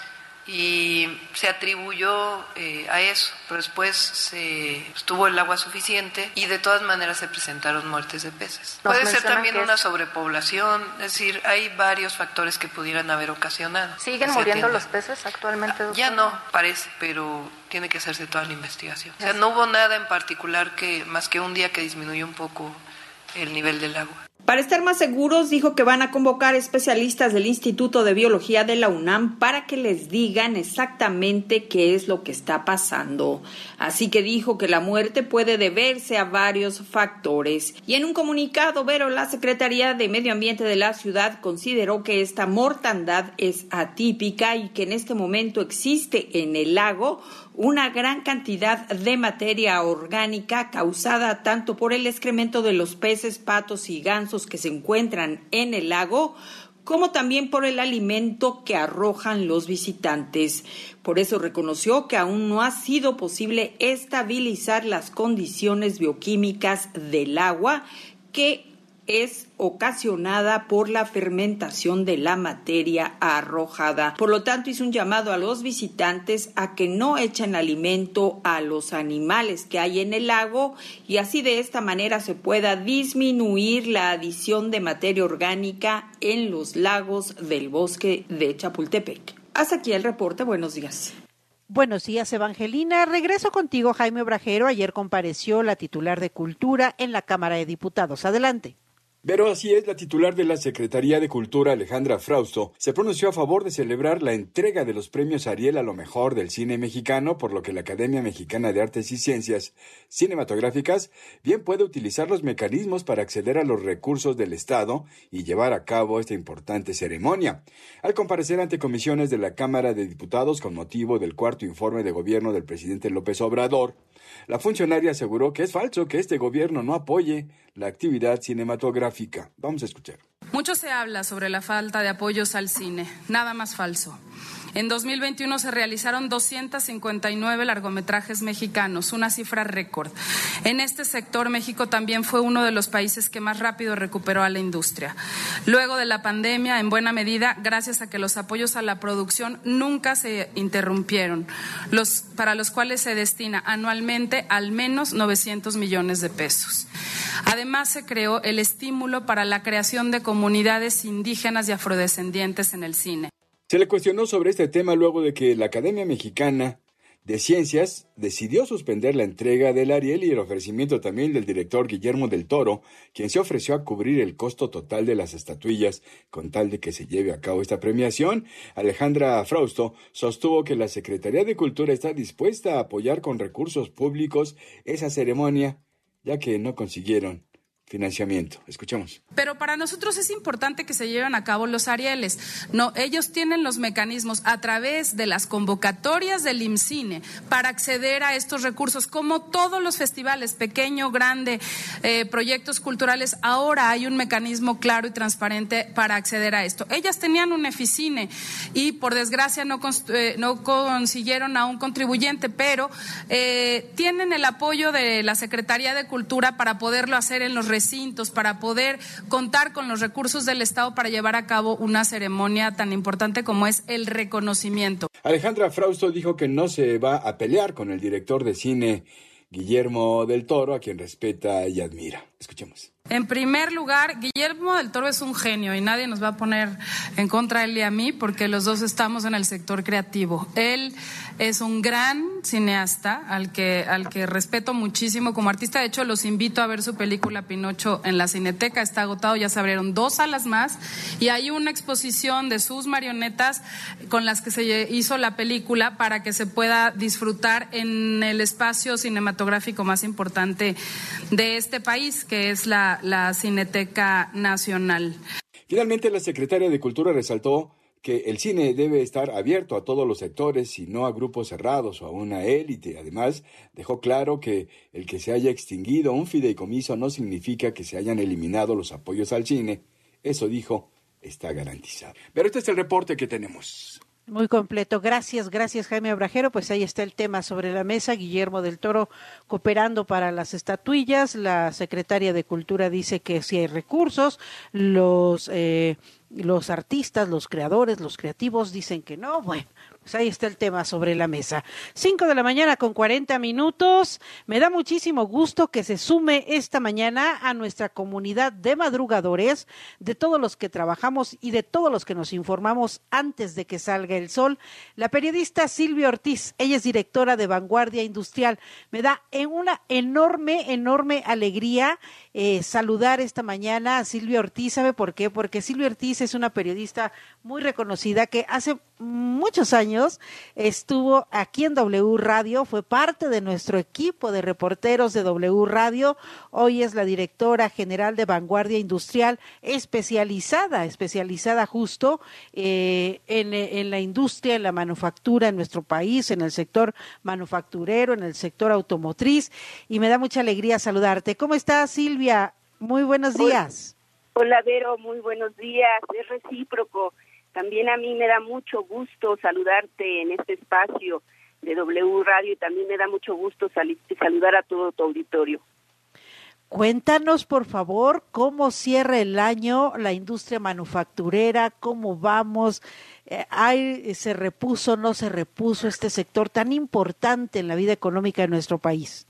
y se atribuyó eh, a eso, pero después se estuvo el agua suficiente y de todas maneras se presentaron muertes de peces. Puede ser también una sobrepoblación, es decir, hay varios factores que pudieran haber ocasionado. ¿Siguen muriendo los peces actualmente, doctor? Ya no, parece, pero tiene que hacerse toda la investigación. O sea, no hubo nada en particular que más que un día que disminuyó un poco el nivel del agua. Para estar más seguros, dijo que van a convocar especialistas del Instituto de Biología de la UNAM para que les digan exactamente qué es lo que está pasando. Así que dijo que la muerte puede deberse a varios factores. Y en un comunicado, Vero, la Secretaría de Medio Ambiente de la ciudad consideró que esta mortandad es atípica y que en este momento existe en el lago una gran cantidad de materia orgánica causada tanto por el excremento de los peces, patos y gansos que se encuentran en el lago, como también por el alimento que arrojan los visitantes. Por eso reconoció que aún no ha sido posible estabilizar las condiciones bioquímicas del agua, que es ocasionada por la fermentación de la materia arrojada. Por lo tanto, hizo un llamado a los visitantes a que no echen alimento a los animales que hay en el lago y así de esta manera se pueda disminuir la adición de materia orgánica en los lagos del bosque de Chapultepec. Hasta aquí el reporte. Buenos días. Buenos días, Evangelina. Regreso contigo, Jaime Obrajero. Ayer compareció la titular de Cultura en la Cámara de Diputados. Adelante. Pero así es, la titular de la Secretaría de Cultura, Alejandra Frausto, se pronunció a favor de celebrar la entrega de los premios Ariel a lo mejor del cine mexicano, por lo que la Academia Mexicana de Artes y Ciencias Cinematográficas bien puede utilizar los mecanismos para acceder a los recursos del Estado y llevar a cabo esta importante ceremonia. Al comparecer ante comisiones de la Cámara de Diputados con motivo del cuarto informe de gobierno del presidente López Obrador, la funcionaria aseguró que es falso que este gobierno no apoye la actividad cinematográfica. Vamos a escuchar. Mucho se habla sobre la falta de apoyos al cine. Nada más falso. En dos mil veintiuno se realizaron doscientos cincuenta y nueve largometrajes mexicanos, una cifra récord. En este sector, México también fue uno de los países que más rápido recuperó a la industria. Luego de la pandemia, en buena medida, gracias a que los apoyos a la producción nunca se interrumpieron, los, para los cuales se destina anualmente al menos novecientos millones de pesos. Además, se creó el estímulo para la creación de comunidades indígenas y afrodescendientes en el cine. Se le cuestionó sobre este tema luego de que la Academia Mexicana de Ciencias decidió suspender la entrega del Ariel y el ofrecimiento también del director Guillermo del Toro, quien se ofreció a cubrir el costo total de las estatuillas con tal de que se lleve a cabo esta premiación. Alejandra Frausto sostuvo que la Secretaría de Cultura está dispuesta a apoyar con recursos públicos esa ceremonia, ya que no consiguieron financiamiento. Escuchemos. Pero para nosotros es importante que se lleven a cabo los Arieles. No, ellos tienen los mecanismos a través de las convocatorias del IMCINE para acceder a estos recursos, como todos los festivales, pequeño, grande, eh, proyectos culturales. Ahora hay un mecanismo claro y transparente para acceder a esto. Ellas tenían un EFICINE y por desgracia no, eh, no consiguieron a un contribuyente, pero eh, tienen el apoyo de la Secretaría de Cultura para poderlo hacer en los recintos, para poder contar con los recursos del Estado para llevar a cabo una ceremonia tan importante como es el reconocimiento. Alejandra Frausto dijo que no se va a pelear con el director de cine Guillermo del Toro, a quien respeta y admira. Escuchemos. En primer lugar, Guillermo del Toro es un genio y nadie nos va a poner en contra de él y a mí porque los dos estamos en el sector creativo. Él es un gran cineasta al que, al que respeto muchísimo como artista. De hecho, los invito a ver su película Pinocho en la Cineteca. Está agotado, ya se abrieron dos salas más y hay una exposición de sus marionetas con las que se hizo la película para que se pueda disfrutar en el espacio cinematográfico más importante de este país, que es la la Cineteca Nacional. Finalmente, la secretaria de Cultura resaltó que el cine debe estar abierto a todos los sectores y no a grupos cerrados o a una élite. Además, dejó claro que el que se haya extinguido un fideicomiso no significa que se hayan eliminado los apoyos al cine. Eso, dijo, está garantizado. Pero este es el reporte que tenemos. Muy completo. Gracias, gracias Jaime Obrajero. Pues ahí está el tema sobre la mesa. Guillermo del Toro cooperando para las estatuillas. La secretaria de Cultura dice que sí hay recursos. Los eh, los artistas, los creadores, los creativos dicen que no. Bueno, pues ahí está el tema sobre la mesa. Cinco de la mañana con cuarenta minutos. Me da muchísimo gusto que se sume esta mañana a nuestra comunidad de madrugadores, de todos los que trabajamos y de todos los que nos informamos antes de que salga el sol, la periodista Silvia Ortiz. Ella es directora de Vanguardia Industrial. Me da una enorme, enorme alegría eh, saludar esta mañana a Silvia Ortiz. ¿Sabe por qué? Porque Silvia Ortiz es una periodista muy reconocida que hace muchos años estuvo aquí en W Radio, fue parte de nuestro equipo de reporteros de W Radio. Hoy es la directora general de Vanguardia Industrial, especializada, especializada justo eh, en, en la industria, en la manufactura en nuestro país, en el sector manufacturero, en el sector automotriz, y me da mucha alegría saludarte. ¿Cómo estás, Silvia? Muy buenos días. Hola, Vero, muy buenos días. Es recíproco. También a mí me da mucho gusto saludarte en este espacio de W Radio y también me da mucho gusto sal- saludar a todo tu auditorio. Cuéntanos, por favor, cómo cierra el año la industria manufacturera, cómo vamos, eh, hay, se repuso, no se repuso este sector tan importante en la vida económica de nuestro país.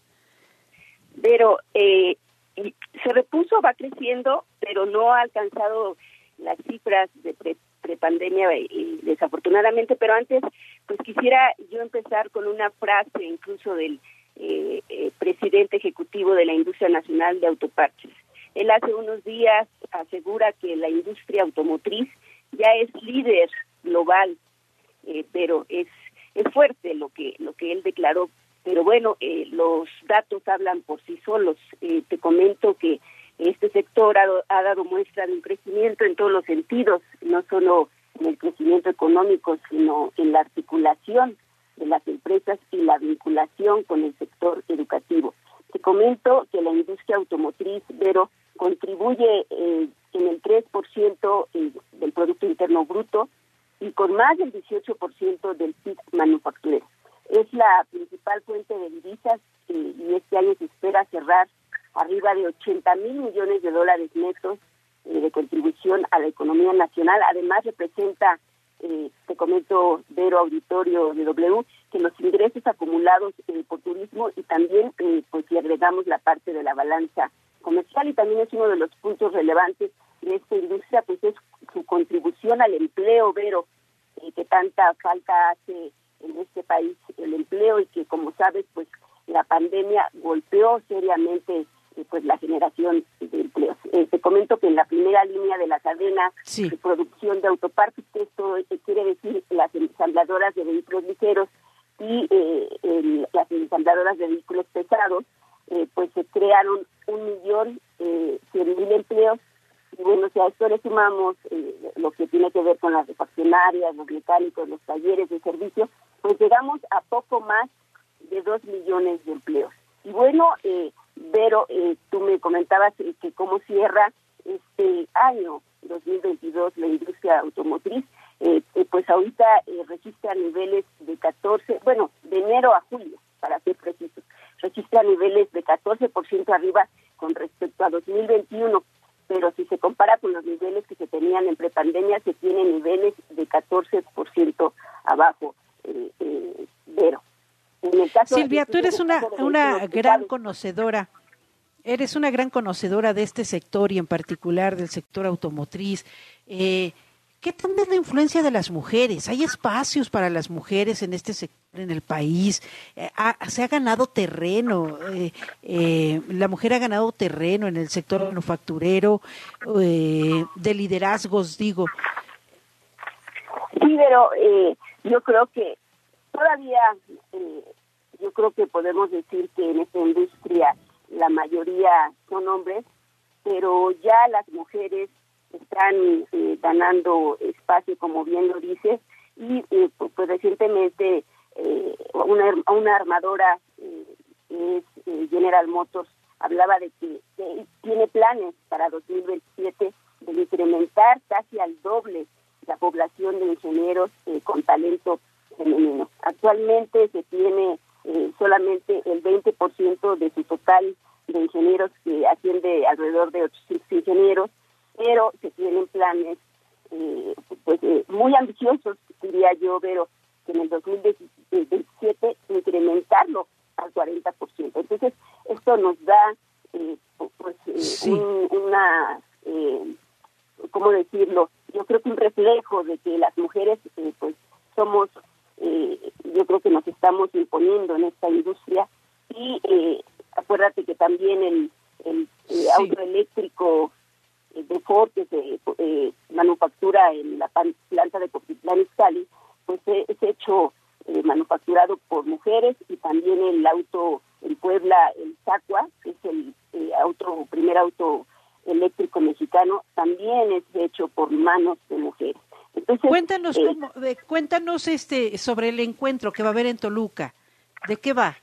Pero eh, se repuso, va creciendo, pero no ha alcanzado las cifras de pre- prepandemia, eh, desafortunadamente. Pero antes, pues quisiera yo empezar con una frase incluso del eh, eh, presidente ejecutivo de la Industria Nacional de Autopartes. Él hace unos días asegura que la industria automotriz ya es líder global, eh, pero es es fuerte lo que lo que él declaró. Pero bueno, eh, los datos hablan por sí solos. Eh, te comento que este sector ha, ha dado muestra de un crecimiento en todos los sentidos, no solo en el crecimiento económico, sino en la articulación de las empresas y la vinculación con el sector educativo. Te comento que la industria automotriz, Vero, contribuye eh, en el tres por ciento eh, del Producto Interno Bruto y con más del dieciocho por ciento del P I B manufacturero. Es la principal fuente de divisas eh, y este año se espera cerrar arriba de ochenta mil millones de dólares netos eh, de contribución a la economía nacional. Además representa, eh, te comento, Vero, auditorio de W, que los ingresos acumulados eh, por turismo y también eh, pues si agregamos la parte de la balanza comercial, y también es uno de los puntos relevantes de esta industria, pues es su contribución al empleo, Vero, eh, que tanta falta hace en este país el empleo y que, como sabes, pues la pandemia golpeó seriamente eh, pues la generación de empleos. Eh, te comento que en la primera línea de la cadena sí. de producción de autopartes, que esto eh, quiere decir las ensambladoras de vehículos ligeros y eh, el, las ensambladoras de vehículos pesados, eh, pues se crearon un millón eh, cien mil empleos. Y bueno, si a esto le sumamos eh, lo que tiene que ver con las refaccionarias, los mecánicos, los talleres de servicio, pues llegamos a poco más de dos millones de empleos. Y bueno, eh, Vero, eh, tú me comentabas eh, que cómo cierra este año dos mil veintidós la industria automotriz, eh, eh, pues ahorita eh, registra niveles de catorce, bueno, de enero a julio, para ser precisos, registra niveles de catorce por ciento arriba con respecto a dos mil veintiuno, pero si se compara con los niveles que se tenían en prepandemia, se tienen niveles de catorce por ciento abajo, eh, eh, Vero. En el caso Silvia, de, tú eres una, una gran conocedora. conocedora, eres una gran conocedora de este sector y en particular del sector automotriz. Eh, ¿Qué tanta es la influencia de las mujeres? ¿Hay espacios para las mujeres en este sector en el país? Eh, ha, ¿Se ha ganado terreno? Eh, eh, ¿La mujer ha ganado terreno en el sector manufacturero? Eh, de liderazgos, digo. Sí, pero eh, yo creo que todavía, eh, yo creo que podemos decir que en esta industria la mayoría son hombres, pero ya las mujeres están eh, ganando espacio, como bien lo dices, y eh, pues, pues recientemente eh, una, una armadora, eh, es eh, General Motors, hablaba de que, que tiene planes para dos mil veintisiete de incrementar casi al doble la población de ingenieros eh, con talento femenino. Actualmente se tiene eh, solamente el veinte por ciento de su total de ingenieros, que asciende alrededor de ochocientos ingenieros, pero se tienen planes eh, pues eh, muy ambiciosos, diría yo, pero que en el dos mil veintisiete incrementarlo al cuarenta por ciento. Entonces, esto nos da eh, pues eh, sí. un, una, eh, ¿cómo decirlo? Yo creo que un reflejo de que las mujeres eh, pues somos, eh, yo creo que nos estamos imponiendo en esta industria. Y eh, acuérdate que también el, el eh, sí. auto eléctrico de Ford, que se eh, manufactura en la planta de Coquitlán Izcalli, pues es, es hecho eh, manufacturado por mujeres, y también el auto en Puebla, el Sacua, que es el eh, auto primer auto eléctrico mexicano, también es hecho por manos de mujeres. Entonces, cuéntanos eh, cómo, de, cuéntanos este sobre el encuentro que va a haber en Toluca. ¿De qué va?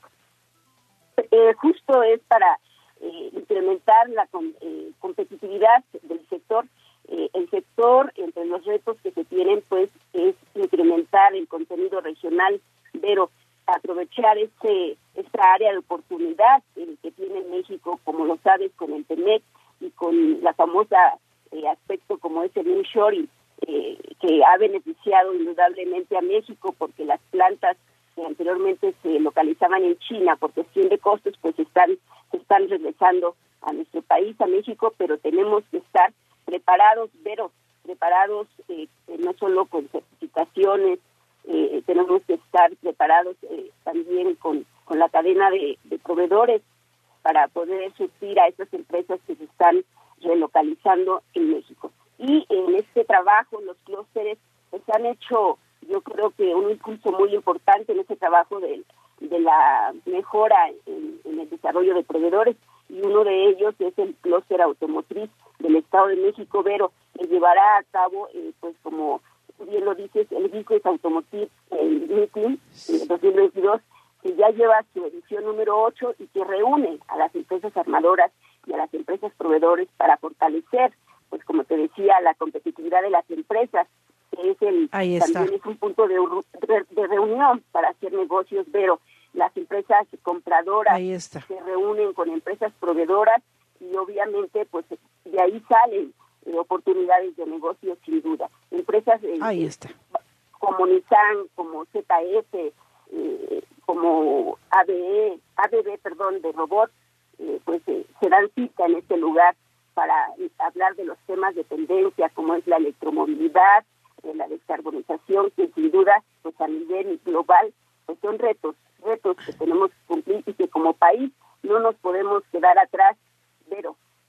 Eh, justo es para eh, incrementar la com, eh, competitividad del sector. Eh, el sector, entre los retos que se tienen, pues, es incrementar el contenido regional, pero aprovechar este esta área de oportunidad eh, que tiene México, como lo sabes, con el TEMEC y con la famosa eh, aspecto como es el nearshoring, eh, que ha beneficiado indudablemente a México, porque las plantas que anteriormente se localizaban en China por cuestión de costos, pues están se están regresando a nuestro país, a México, pero tenemos que estar preparados, pero preparados eh, no solo con certificaciones, eh, tenemos que estar preparados eh, también con, con la cadena de, de proveedores para poder surtir a estas empresas que se están relocalizando en México. Y en este trabajo, los clústeres pues han hecho, yo creo que un impulso muy importante en ese trabajo de, de la mejora en, en el desarrollo de proveedores, y uno de ellos es el clúster automotriz del Estado de México, Vero, que llevará a cabo, eh, pues como bien lo dices, el Business Automotive el Meeting eh, dos mil veintidós, que ya lleva su edición número ocho y que reúne a las empresas armadoras y a las empresas proveedores para fortalecer, pues como te decía, la competitividad de las empresas, que es el Ahí está. también es un punto de, de, de reunión para hacer negocios, pero las empresas compradoras se reúnen con empresas proveedoras, y obviamente pues de ahí salen eh, oportunidades de negocio sin duda. Empresas eh, Ahí está. como Nissan, como Z F, eh, como A B E, A B B, perdón, de robots, eh, pues eh, se dan cita en este lugar para hablar de los temas de tendencia, como es la electromovilidad, eh, la descarbonización, que sin duda pues a nivel global pues son retos, retos que tenemos que cumplir, y que como país no nos podemos quedar atrás, pero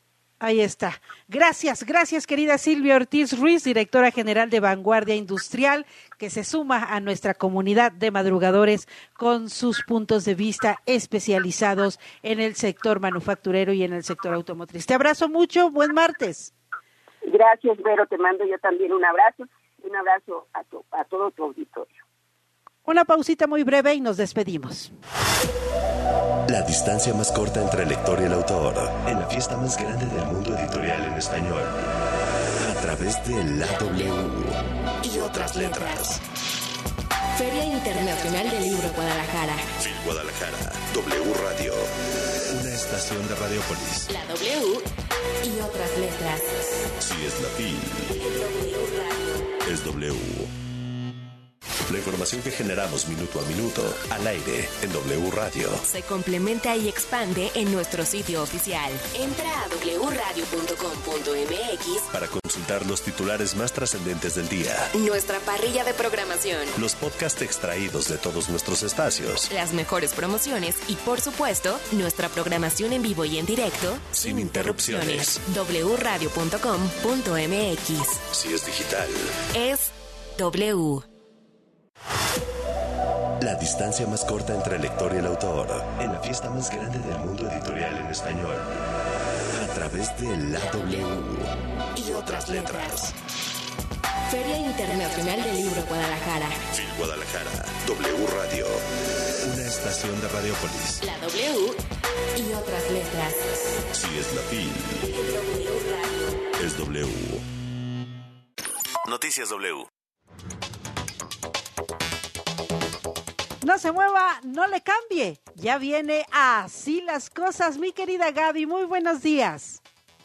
Ahí está. Gracias, gracias querida Silvia Ortiz Ruiz, directora general de Vanguardia Industrial, que se suma a nuestra comunidad de madrugadores con sus puntos de vista especializados en el sector manufacturero y en el sector automotriz. Te abrazo mucho, buen martes. Gracias, Vero, te mando yo también un abrazo, un abrazo a, tu, a todo tu auditorio. Una pausita muy breve y nos despedimos. La distancia más corta entre el lector y el autor, en la fiesta más grande del mundo editorial en español, a través de la W y otras letras. Feria Internacional del Libro Guadalajara. Fil Guadalajara, W Radio, una estación de Radiopolis. La W y otras letras. Si es la Fil, W Radio. es W. La información que generamos minuto a minuto, al aire, en W Radio. Se complementa y expande en nuestro sitio oficial. Entra a doble u radio punto com punto m x para consultar los titulares más trascendentes del día. Nuestra parrilla de programación. Los podcasts extraídos de todos nuestros espacios. Las mejores promociones y, por supuesto, nuestra programación en vivo y en directo. Sin, sin interrupciones. interrupciones. doble u radio punto com punto m x. Si es digital. Es W. La distancia más corta entre el lector y el autor, en la fiesta más grande del mundo editorial en español, a través de la W y otras letras. Feria Internacional del Libro Guadalajara. Fil Guadalajara, W Radio, una estación de Radiopolis. La W y otras letras. Si es la Fil, W Radio. es W. Noticias W. No se mueva, no le cambie. Ya viene Así las Cosas, mi querida Gaby. Muy buenos días.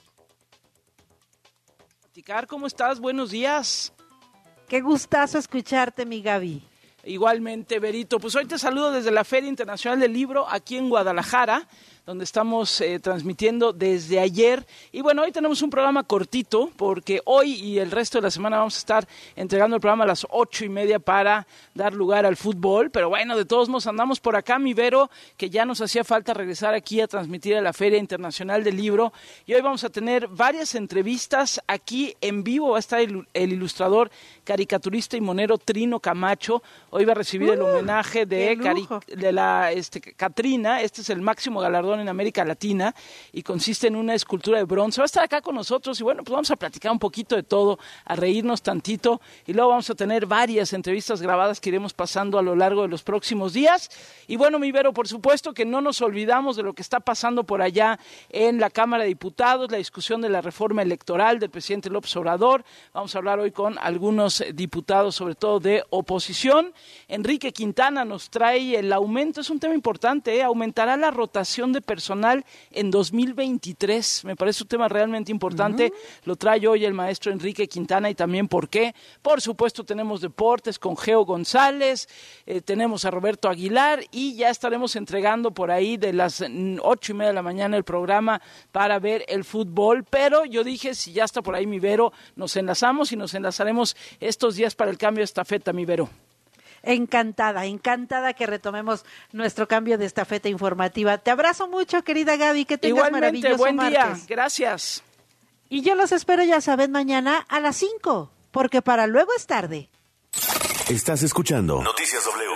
¿Cómo estás? Buenos días. Qué gustazo escucharte, mi Gaby. Igualmente, Berito. Pues hoy te saludo desde la Feria Internacional del Libro aquí en Guadalajara, donde estamos eh, transmitiendo desde ayer. Y bueno, hoy tenemos un programa cortito, porque hoy y el resto de la semana vamos a estar entregando el programa a las ocho y media para dar lugar al fútbol. Pero bueno, de todos modos andamos por acá, mi Vero, que ya nos hacía falta regresar aquí a transmitir a la Feria Internacional del Libro. Y hoy vamos a tener varias entrevistas aquí en vivo. Va a estar el, el ilustrador, caricaturista y monero Trino Camacho. Hoy va a recibir uh, el homenaje de, Cari, de la este, Catrina. Este es el máximo galardón en América Latina y consiste en una escultura de bronce. Va a estar acá con nosotros y bueno, pues vamos a platicar un poquito de todo, a reírnos tantito y luego vamos a tener varias entrevistas grabadas que iremos pasando a lo largo de los próximos días. Y bueno, mi Vero, por supuesto que no nos olvidamos de lo que está pasando por allá en la Cámara de Diputados, la discusión de la reforma electoral del presidente López Obrador. Vamos a hablar hoy con algunos diputados, sobre todo de oposición. Enrique Quintana nos trae el aumento, es un tema importante, ¿eh? Aumentará la rotación de personal en dos mil veintitrés. Me parece un tema realmente importante. Uh-huh. Lo trae hoy el maestro Enrique Quintana y también por qué. Por supuesto tenemos deportes con Geo González, eh, tenemos a Roberto Aguilar y ya estaremos entregando por ahí de las ocho y media de la mañana el programa para ver el fútbol. Pero yo dije, si ya está por ahí mi Vero, nos enlazamos y nos enlazaremos estos días para el cambio de estafeta, mi Vero. Encantada, encantada que retomemos nuestro cambio de estafeta informativa. Te abrazo mucho, querida Gaby, que tengas Igualmente, maravilloso buen martes. día, gracias. Y yo los espero, ya saben, mañana a las cinco, porque para luego es tarde. Estás escuchando Noticias W.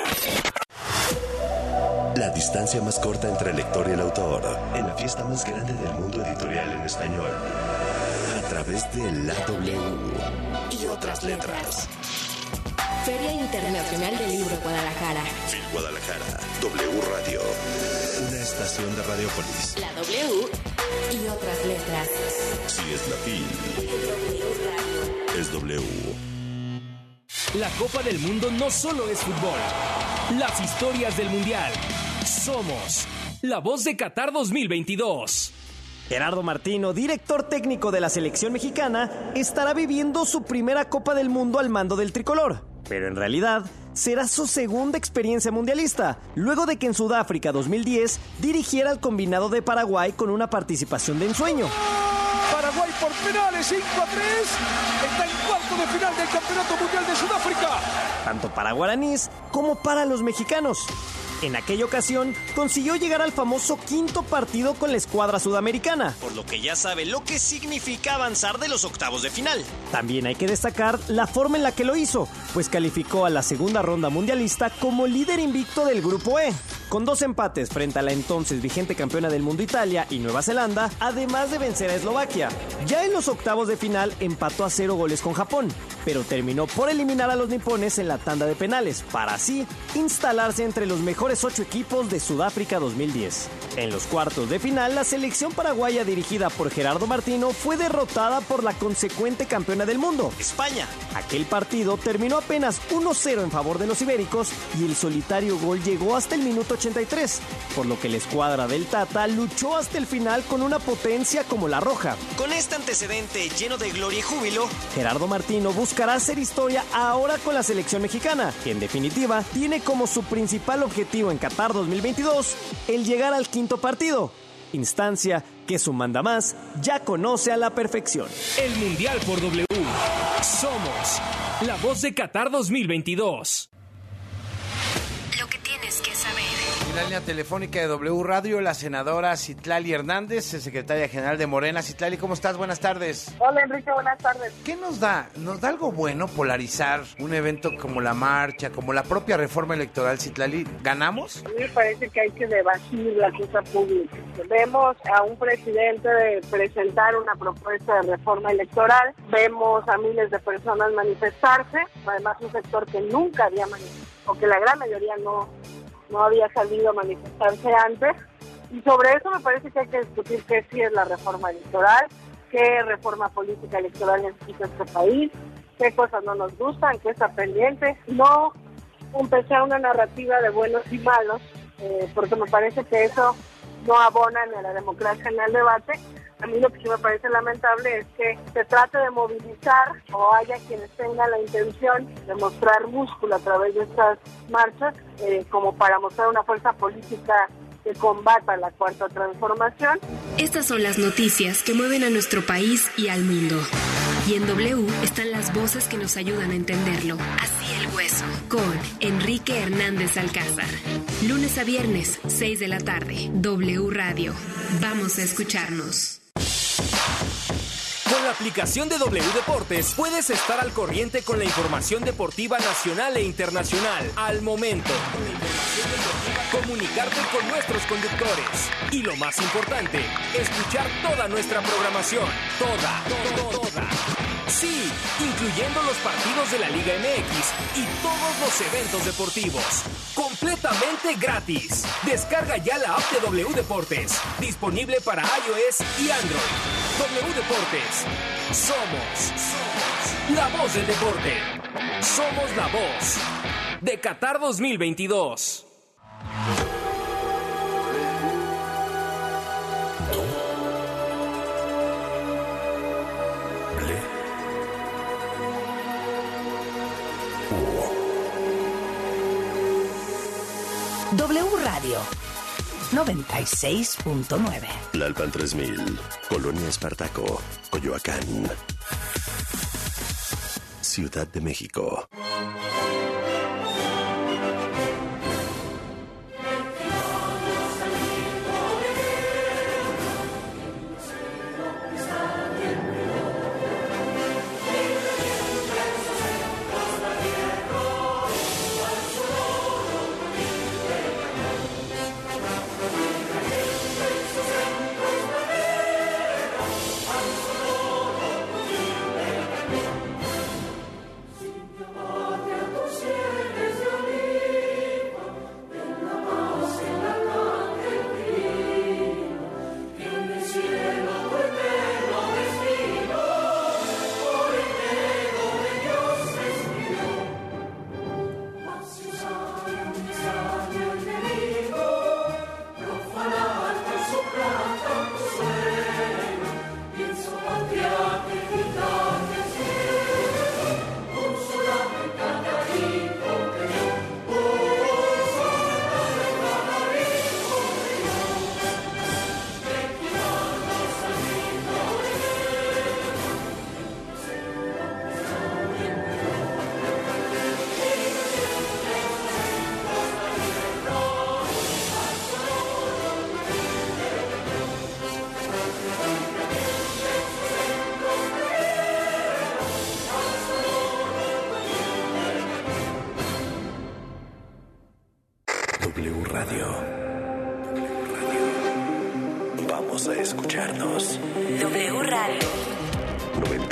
La distancia más corta entre el lector y el autor, en la fiesta más grande del mundo editorial en español, a través de la W y otras letras. Feria Internacional del Libro Guadalajara. Fil Guadalajara, W Radio, una estación de Radiopolis. La W y otras letras. Si es la Fil, W Radio. es W. La Copa del Mundo no solo es fútbol. Las historias del Mundial. Somos la voz de Qatar dos mil veintidós. Gerardo Martino, director técnico de la selección mexicana, estará viviendo su primera Copa del Mundo al mando del tricolor. Pero en realidad, será su segunda experiencia mundialista, luego de que en Sudáfrica dos mil diez dirigiera al combinado de Paraguay con una participación de ensueño. Paraguay por penales, cinco a tres, está en cuarto de final del Campeonato Mundial de Sudáfrica. Tanto para guaraníes como para los mexicanos. En aquella ocasión, consiguió llegar al famoso quinto partido con la escuadra sudamericana, por lo que ya sabe lo que significa avanzar de los octavos de final. También hay que destacar la forma en la que lo hizo, pues calificó a la segunda ronda mundialista como líder invicto del Grupo E, con dos empates frente a la entonces vigente campeona del mundo Italia y Nueva Zelanda, además de vencer a Eslovaquia. Ya en los octavos de final empató a cero goles con Japón, pero terminó por eliminar a los nipones en la tanda de penales, para así instalarse entre los mejores ocho equipos de Sudáfrica dos mil diez. En los cuartos de final, la selección paraguaya dirigida por Gerardo Martino fue derrotada por la consecuente campeona del mundo, España. Aquel partido terminó apenas uno cero en favor de los ibéricos y el solitario gol llegó hasta el minuto ochenta y tres, por lo que la escuadra del Tata luchó hasta el final con una potencia como la roja. Con este antecedente lleno de gloria y júbilo, Gerardo Martino buscará hacer historia ahora con la selección mexicana, que en definitiva tiene como su principal objetivo en Qatar dos mil veintidós el llegar al quinto partido, instancia que su mandamás ya conoce a la perfección. El Mundial por W. Somos la voz de Qatar dos mil veintidós. Lo que tienes que saber. En la línea telefónica de W Radio, la senadora Citlali Hernández, secretaria general de Morena. Citlali, ¿cómo estás? Buenas tardes. Hola, Enrique, buenas tardes. ¿Qué nos da? ¿Nos da algo bueno polarizar un evento como la marcha, como la propia reforma electoral, Citlali? ¿Ganamos? A mí me parece que hay que debatir la cosa pública. Vemos a un presidente presentar una propuesta de reforma electoral, vemos a miles de personas manifestarse, además un sector que nunca había manifestado, o que la gran mayoría no, no había salido a manifestarse antes, y sobre eso me parece que hay que discutir qué sí es la reforma electoral, qué reforma política electoral necesita este país, qué cosas no nos gustan, qué está pendiente, no empezar una narrativa de buenos y malos, eh, porque me parece que eso no abona ni a la democracia ni al debate. A mí lo que sí me parece lamentable es que se trate de movilizar o haya quienes tengan la intención de mostrar músculo a través de estas marchas eh, como para mostrar una fuerza política que combata la cuarta transformación. Estas son las noticias que mueven a nuestro país y al mundo. Y en W están las voces que nos ayudan a entenderlo. Así el hueso, con Enrique Hernández Alcázar. Lunes a viernes, seis de la tarde. W Radio. Vamos a escucharnos. Con la aplicación de W Deportes puedes estar al corriente con la información deportiva nacional e internacional al momento. Comunicarte con nuestros conductores y lo más importante, escuchar toda nuestra programación. Toda, toda, toda. Sí, incluyendo los partidos de la Liga M X y todos los eventos deportivos. Completamente gratis. Descarga ya la app de W Deportes. Disponible para iOS y Android. W Deportes. Somos, somos la voz del deporte. Somos la voz de Qatar dos mil veintidós. W Radio noventa y seis punto nueve. Tlalpan tres mil, Colonia Espartaco, Coyoacán, Ciudad de México.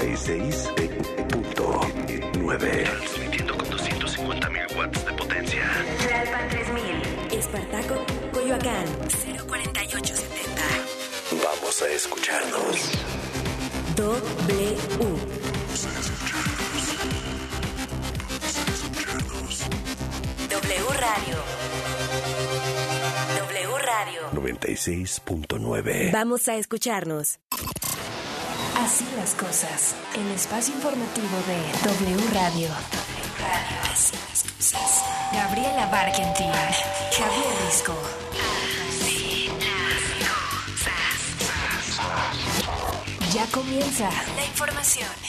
noventa y seis punto nueve. Transmitiendo con doscientos cincuenta mil watts de potencia. Tlalpan tres mil. Espartaco, Coyoacán, cero cuarenta y ocho setenta. Vamos a escucharnos. W. W Radio. W Radio. noventa y seis punto nueve. Vamos a escucharnos. Así las cosas. El espacio informativo de W Radio. W Radio. Así las cosas. Gabriela Barkentin. Javier Risco. Así las cosas. Ya comienza la información.